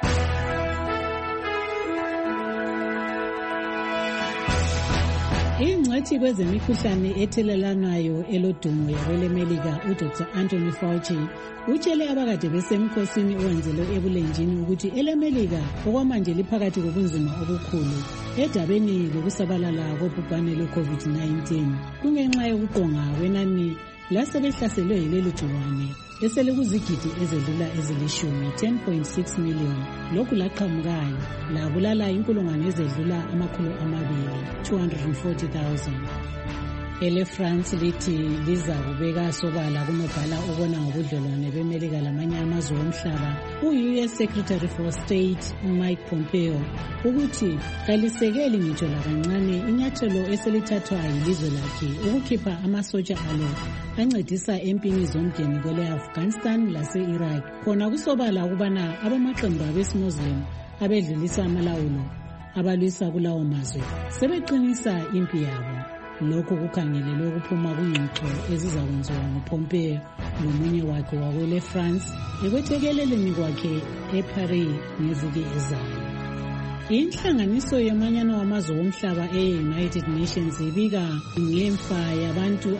Ingcwethi kwezemikhuhlane ethelelanayo elodumo yakwelemelika uDr. Anthony Fauci utshele abakade besemkhosini owenzelwe ebulenjini ukuthi elemelika okwamanje liphakathi kobunzima obukhulu edabeni lokusabalala kobhubhane lwe-COVID-19 kungenxa yokuqonga kwenani lasebehlaselwe yileli gciwane eselikuzigidi ezedlula ezilishumi 10.6 million. Lokhu laqhamukayo labulala inkulungwane ezedlula 240,000. ele-France lithi liza kubeka sobala kunobhala ubona ngobudlelwane bemelika lamanye amazwe omhlaba u-US Secretary for State Mike Pompeo ukuthi kalisekeli ngitsho lakancane inyathelo eselithathwa yilizwe lakhe ukukhipha amasotsha alo ancedisa empini zomndeni kwele-Afghanistan lase-Iraq khona kusobala ukubana abamaqembu abesimuslim abedlulisa amalawulo abalwisa kulawo mazwe sebeqinisa impi yabo. Lokhu kukhangelelwe ukuphuma kwingxoxo ezizakwenziwa nguPompeo nomunye wakhe wakwele-France ekwethekeleleni kwakhe eParis ngeviki ezayo. Inhlanganiso yamanyano wamazwe omhlaba e-United Nations ibika ngemfa yabantu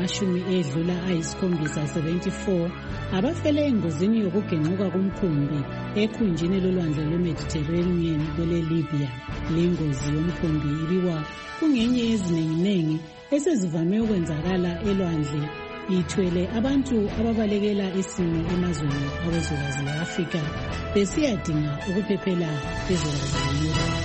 abangama-74 abafele engozini yokugenquka komkhumbi ekhunjini lolwandle lwe-Mediterranean kwele-Libya. Le ngozi yomkhumbi ibikwa kungenye ezinenginengi esezivame ukwenzakala elwandle ithwele abantu ababalekela isimo emazweni awezwekazi le-Afrika besiyadinga ukuphephela ezwekazi le-Europe.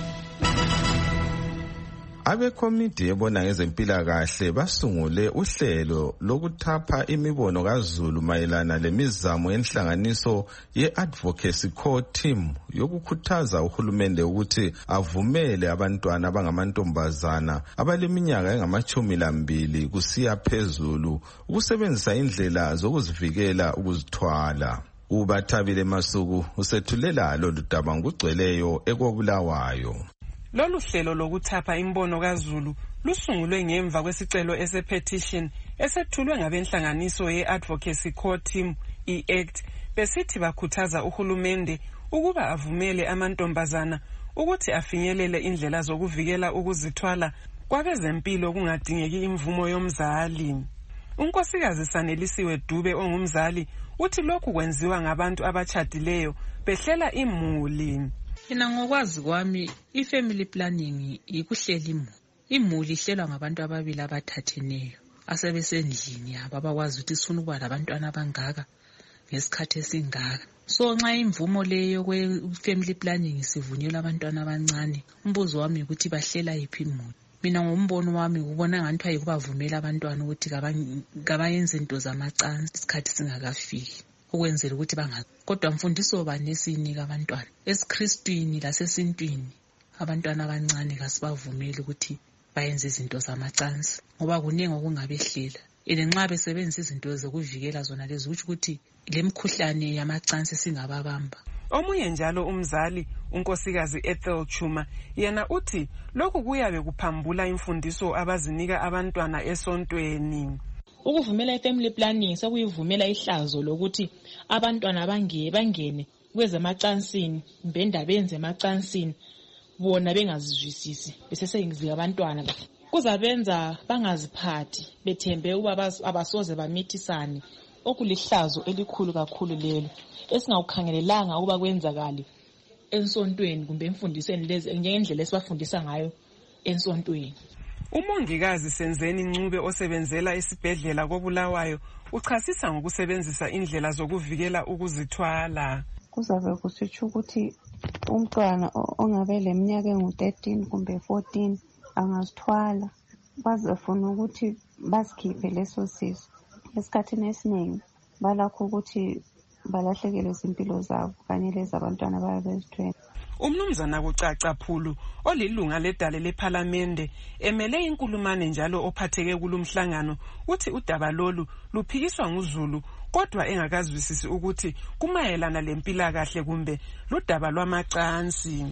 Abekomiti ebona ngezempilakahle basungule uhlelo lokuthapha imibono kaZulu mayelana lemizamo yenhlanganiso ye-Advocacy Core Team yokukhuthaza uhulumende ukuthi avumele abantwana abangamantombazana abaleminyaka engama-12 kusiya phezulu ukusebenzisa indlela zokuzivikela ukuzithwala. uBathabile Masuku usethulela lolu daba ngokugcweleyo ekobulawayo. Lolu hlelo lokuthapha imbono kaZulu lusungulwe ngemva kwesicelo esepetition esethulwe ngabenhlanganiso ye-Advocacy Core Team i-ACT besithi bakhuthaza uhulumende ukuba avumele amantombazana ukuthi afinyelele indlela zokuvikela ukuzithwala kwabezempilo kungadingeki imvumo yomzali. Unkosikazi Sanelisiwe Dube ongumzali uthi lokhu kwenziwa ngabantu abatshadileyo behlela imuli. Mina ngokwazi kwami i-family planning ikuhlela imuli ihlelwa ngabantu ababili abathatheneyo asebesendlini yabo abakwazi ukuthi sifuna ukuba labantwana abangaka ngesikhathi esingaka. So nxa imvumo leyo kwe-family planning sivunyelwa abantwana abancane, umbuzo wami ukuthi bahlela yiphi imuli. Mina ngombono wami ubona ngathi ayikubavumela abantwana ukuthi kabayenze into zamacansi isikhathi singakafiki ukwenzela ukuthi kodwa mfundiso bani esinika abantwana esiKristwini lasesintwini abantwana abancane kasibavumeli ukuthi bayenze izinto zamacansi ngoba kuningi okungabehlela nxa besebenzisa izinto zokuvikela zona lezi ukuthi lemkhuhlane yamacansi singababamba. Omunye njalo umzali unkosikazi Ethel Chuma yena uthi lokhu kuyabe kuphambula imfundiso abazinika abantwana esontweni. Ukuvumela i-family planning sekuyivumela ihlazo lokuthi abantwana bangene kwezemacansini mbendaba yenze emacansini bona bengazizwisisi besesengizika abantwana kuzabenza bangaziphathi bethembe ukuba abasoze bamithisane. Okulihlazo elikhulu kakhulu lelo esingakukhangelelanga ukuba kwenzakale ensontweni kumbe emfundisweni lezi njengendlela esibafundisa ngayo ensontweni. Umongikazi Senzeni Ncube osebenzela esibhedlela koBulawayo uchasisa ngokusebenzisa indlela zokuvikela ukuzithwala. Kuzabe kusitsho ukuthi umntwana ongabe leminyaka engu-13 kumbe 14 angazithwala bazafuna ukuthi basikhiphe leso sisu. Esikhathini esiningi balakho ukuthi balahlekelwe izimpilo zabo kanye lezabantwana bayabezithwele. Umnumzana Kucaca Phulu olilunga ledale lePhalamende emele inkulumane njalo ophatheke kulumhlangano uthi udaba lolu luphikiswa nguZulu kodwa engakazwisisi ukuthi kumayelana lempilakahle kumbe ludaba lwamacansi.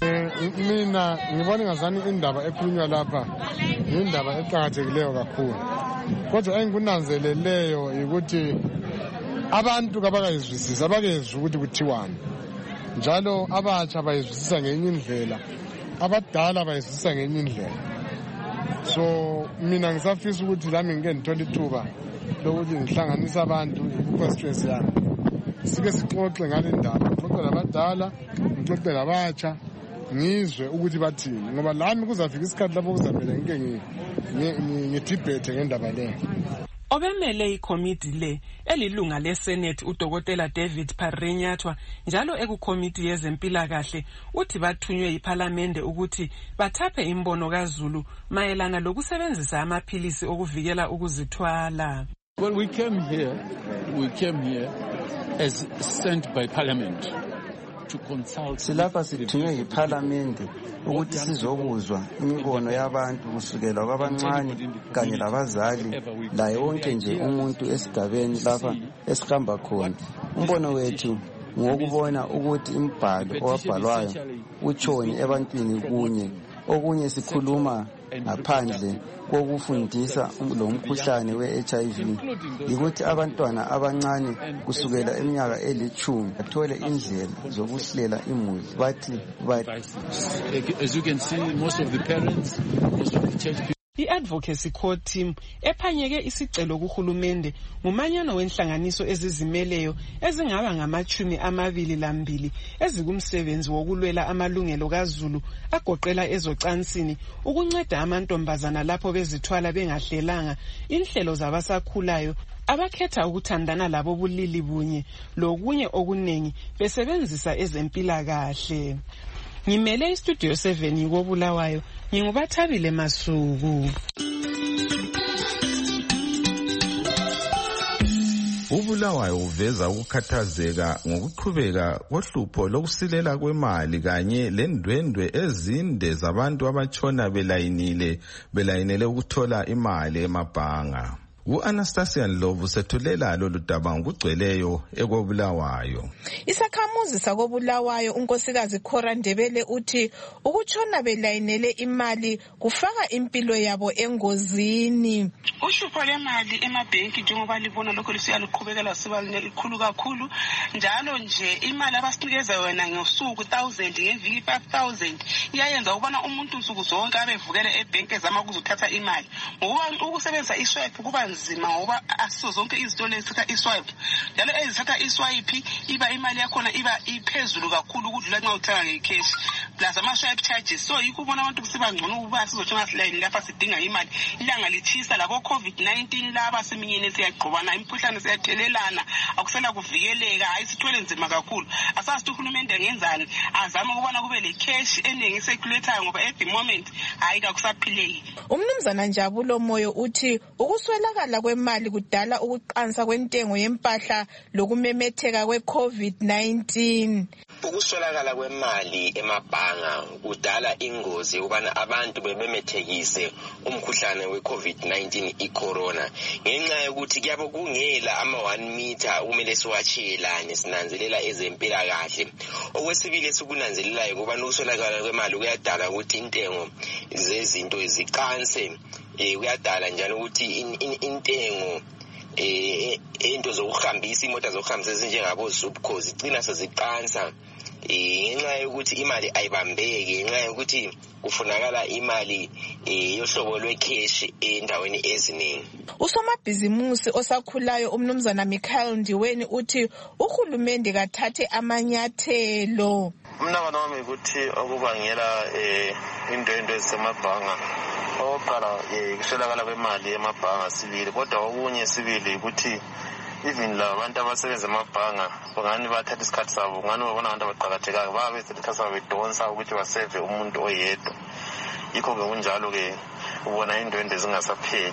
Mina ngibona ngazani indaba ekhulunywa lapha indaba eqhakathekileyo kakhulu. Kodwa engikunanzeleleyo ukuthi abantu kabakayizwisisa abakezwe ukuthi kuthiwani. Njalo abatsha bayizwisisa ngenye indlela, abadala bayizwisisa ngenye indlela. So mina ngisafisa ukuthi lami ngike ngithola ithuba lokuthi ngihlanganise abantu i-constituency yami. Sike sixoxe ngale ndaba, ngixoxe nabadala, ngixoxe nabatsha, ngizwe ukuthi bathini ngoba lami kuzafika isikhathi lapho kuzamele ngike ngidebate ngendaba leyo. Obemele ikomiti le elilunga leSenate uDokotela David Parinyatwa njalo ekukomiti yezempilakahle uthi bathunywe iPhalamende ukuthi bathaphe imbono kaZulu mayelana lokusebenzisa amaphilisi okuvikela ukuzithwala. Well, we came here as sent by Parliament to consult. Silapha sithunywe yiPhalamende ukuthi sizokuzwa imibono yabantu kusukela kwabancane kanye labazali laye wonke nje umuntu esigabeni lapha esihamba khona. Umbono wethu ngokubona ukuthi imbhalo owabhalwayo utshoni ebantwini kunye okunye sikhuluma ngaphandle kokufundisa lo mkhuhlane we-HIV yikuthi abantwana abancane kusukela eminyaka 10 bathole indlela zokuhlela imuli bathi as you can see most of the parents, most of the church people. I-Advocacy Core Team ephanyeke isicelo kuhulumende ngumanyano wenhlanganiso ezizimeleyo ezingaba ngama-22 ezikumsebenzi wokulwela amalungelo kaZulu agoqela ezocansini ukunceda amantombazana lapho bezithwala bengahlelanga, inhlelo zabasakhulayo abakhetha ukuthandana labo bulili bunye lokunye okunengi besebenzisa ezempilakahle. Ngimele iStudio 7 yikobulawayo, ngingubathabile Masuku. uBulawayo uveza ukukhathazeka ngokuqhubeka kohlupho lokusilela kwemali kanye lendwendwe ezinde zabantu abatshona belayinele ukuthola imali emabhanga. U-Anastasia Ndlovu sethulela lolu daba ngokugcweleyo ekobulawayo. Isakhamuzi sakobulawayo unkosikazi Khora Ndebele uthi ukutshona belayinele imali kufaka impilo yabo engozini. Uhlupho lwemali emabhenki njengoba libona lokho lisiyaliqhubekela siba likhulu kakhulu, njalo nje imali abasinikeza yona ngosuku 1000 ngeviki 5000 iyayenza ukubona umuntu usuku zonke abevukele ebhenki ezama ukuzothatha imali. Ngoba ukusebenzisa iswipe kuba nzima ngoba asizo zonke izinto lezithatha iswipe, njalo ezithatha iswipe iba imali yakhona iba iphezulu kakhulu ukudlula nxa uthenga ngecash plus ama-swipe charges. So yikho ubona abantu kusiba ngcono ukuba sizothenga silayini lapha sidinga imali. Ilanga lithisa labo COVID-19 laba seminyene siyagqobana, imikhuhlane siyathelelana, akusela kuvikeleka, hayi sithwele nzima kakhulu. Asazi uhulumende ngenzani azama ukubona kube le cash eningi circulator ngoba at the moment hayi akusaphileki. Umnumzana Njabulo Moyo uthi ukuswelakala kwemali kudala ukuqansa kwentengo yempahla lokumemetheka kwe-COVID-19. Ukuswelakala kwemali emabhanga kudala ingozi ukubana abantu bememethekise umkhuhlane we-COVID-19 icorona ngenxa yokuthi kuyabo kungela ama-1 meter kumele siwatshiyelane sinanzelela ezempilakahle. Okwesibili esikunanzelelayo ukubana ukuswelakala kwemali kuyadala ukuthi intengo zezinto ziqanse, kuyadala njalo ukuthi intengo into zokuhambisa imoto zokuhambisa ezinjengabo Zupco zigcina seziqansa ngenxa yokuthi imali ayibambeki, ngenxa yokuthi kufunakala imali yohlobo lwecash endaweni eziningi. Usomabhizimusi osakhulayo umnumzana Michael Ndiweni uthi uhulumende kathathe amanyathelo. Umnakano wami ukuthi okubangela indwendwe ezisemabhanga oqala kuswelakala kwemali emabhanga sibili, kodwa okunye sibili ukuthi even la abantu abasebenza emabhanga bangani bathatha isikhathi sabo, ngani babona abantu abaqhakathekayo babe isikhathi sabo bedonsa ukuthi baseve umuntu oyedwa. Yikho-ke kunjalo ke ubona indwendwe zingasapheli.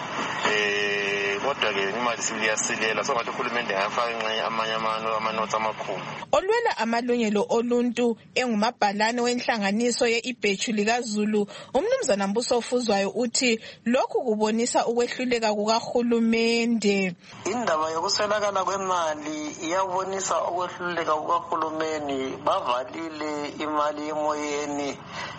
Kodwa ke imali sibili yasilela, so ngathi uhulumende ngafaka ingxenye amanye amanotsi amakhulu. Olwela amalungelo oluntu engumabhalane wenhlanganiso ye-Ibhechu likaZulu umnumzana Mbuso Fuzwayo uthi lokhu kubonisa ukwehluleka kukahulumende. Indaba yokuswelakala kwemali iyabonisa ukwehluleka kukahulumeni. Bavalile imali emoyeni,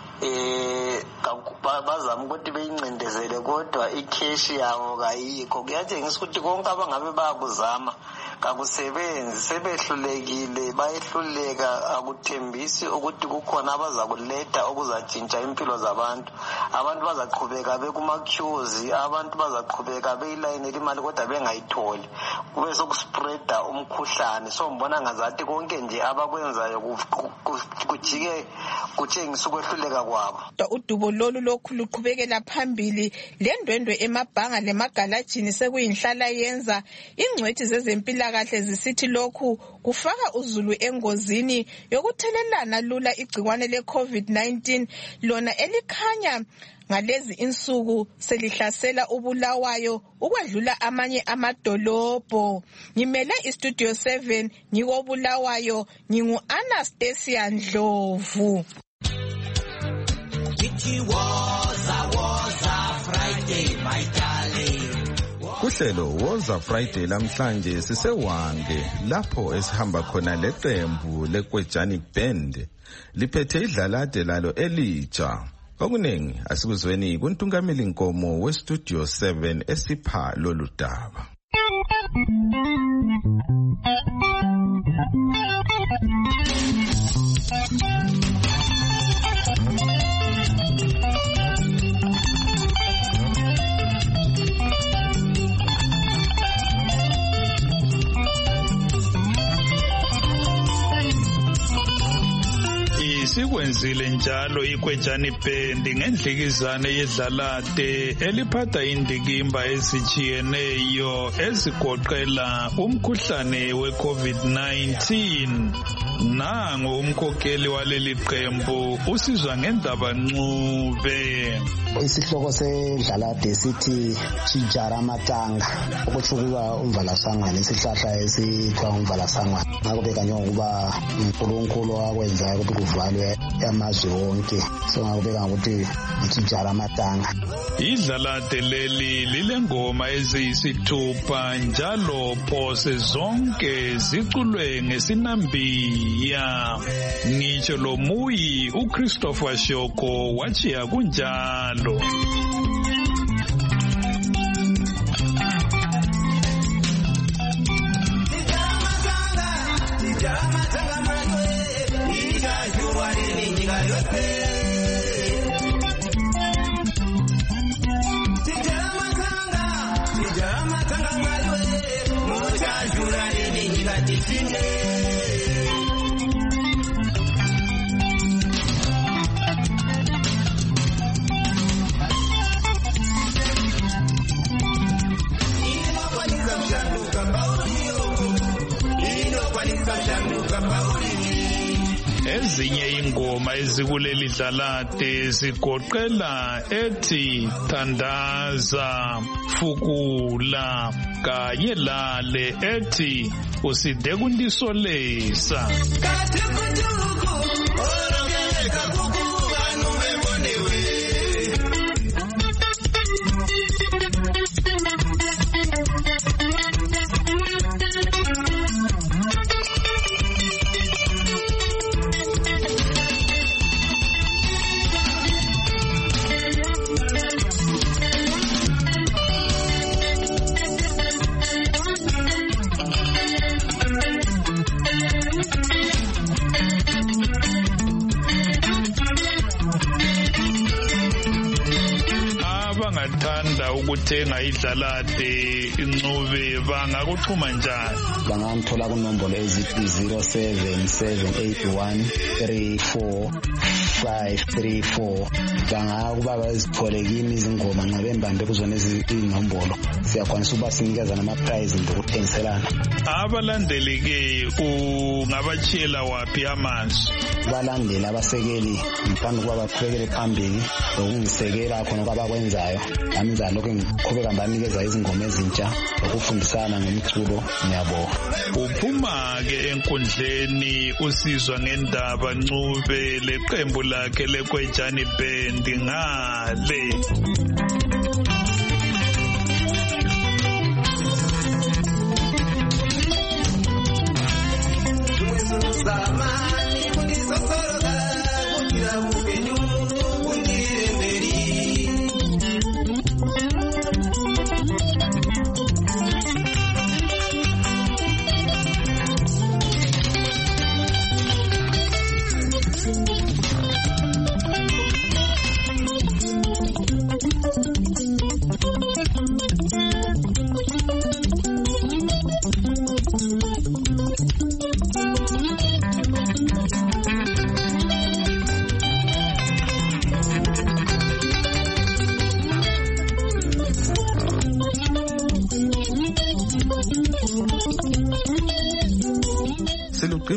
bazama ukuthi beyincindezele kodwa ikheshi yabo kayikho. Kuyatshengisa ukuthi konke abangabe bayakuzama kakusebenzi, sebehlulekile, bayehluleka, akuthembisi ukuthi kukhona abazakuletha okuzatshintsha impilo zabantu. Abantu bazaqhubeka bekuma-queues, abantu bazaqhubeka beyilayinela imali kodwa bengayitholi, kube sokuspreada umkhuhlane. So ngibona ngazathi konke nje abakwenzayo kujike kutshengisa ukwehluleka kwabo. Udubo lolu lokhu luqhubekela phambili lendwendwe emabhanga lemagalajini sekuyinhlala yenza. Ingcwethi zezempilakahle zisithi lokhu kufaka uZulu engozini yokuthelelana lula igcikwane le-COVID-19 lona elikhanya ngalezi insuku selihlasela uBulawayo ukwedlula amanye amadolobho. Ngimele iStudio 7 ngikoBulawayo, ngingu-Anastasia Ndlovu. Kuhlelo Woza Friday lamhlanje sisewange lapho esihamba khona leqembu leKwejani Band liphethe idlalade lalo elitsha. Okunengi asikuzweni kuntungameli Nkomo weStudio 7 esipha lolu daba. Sikwenzile njalo iKwejani Band ngendlikizane yedlalade eliphatha indikimba ezijiyeneyo ezigoqela umkhuhlane we-COVID-19. Nango umkhokheli waleli qembu usizwa ngendaba Ncube. Isihloko sedlalade sithi Chijara Matanga, okutsho ukuba umvalasangane, isihlahla esithiwa umvalasangane. Ngakubeka njengokuba uNkulunkulu akwenzayo ukuthi kuvalwe amazwe wonke, so ngakubeka ukuthi Chijara Matanga. Idlalade leli lilengoma eziyisithupha njalo phose zonke ziculwe ngesinambiya. Ngitsho lo muyi uChristopher Shoko wachiya kunjalo. Ezinye ingoma ezikuleli dlalade zigoqela ethi Thandaza, Fukula kanye lale ethi Uside kundisolesa. Abangathanda ukuthenga idlalade Ncube bangakuxhuma njani? Bangangithola kunombolo ezithi 0778134534. Bangakuba bazithole kimi izingoma nxa bembambe kuzona izinombolo. Siyakwanisa ukuba sinikeza nama-prize ngokuthengiselana. Abalandeli ke ungabachiyela waphi amazwi? Balandeli abasekeli ngiphambi kuba baqhubekele phambili ngokungisekela khona kwabakwenzayo. Nami njalo-ke ngiqhubeka banikeza izingoma ezintsha ukufundisana ngomculo. Ngiyabonga. Uphuma-ke enkundleni usizwa ngendaba Ncube leqembu lakhe leKwejani Band ngale.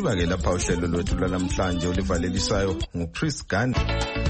Siphothula ke lapha uhlelo lwethu lwalamhlanje olivalelisayo nguChris Gandhi.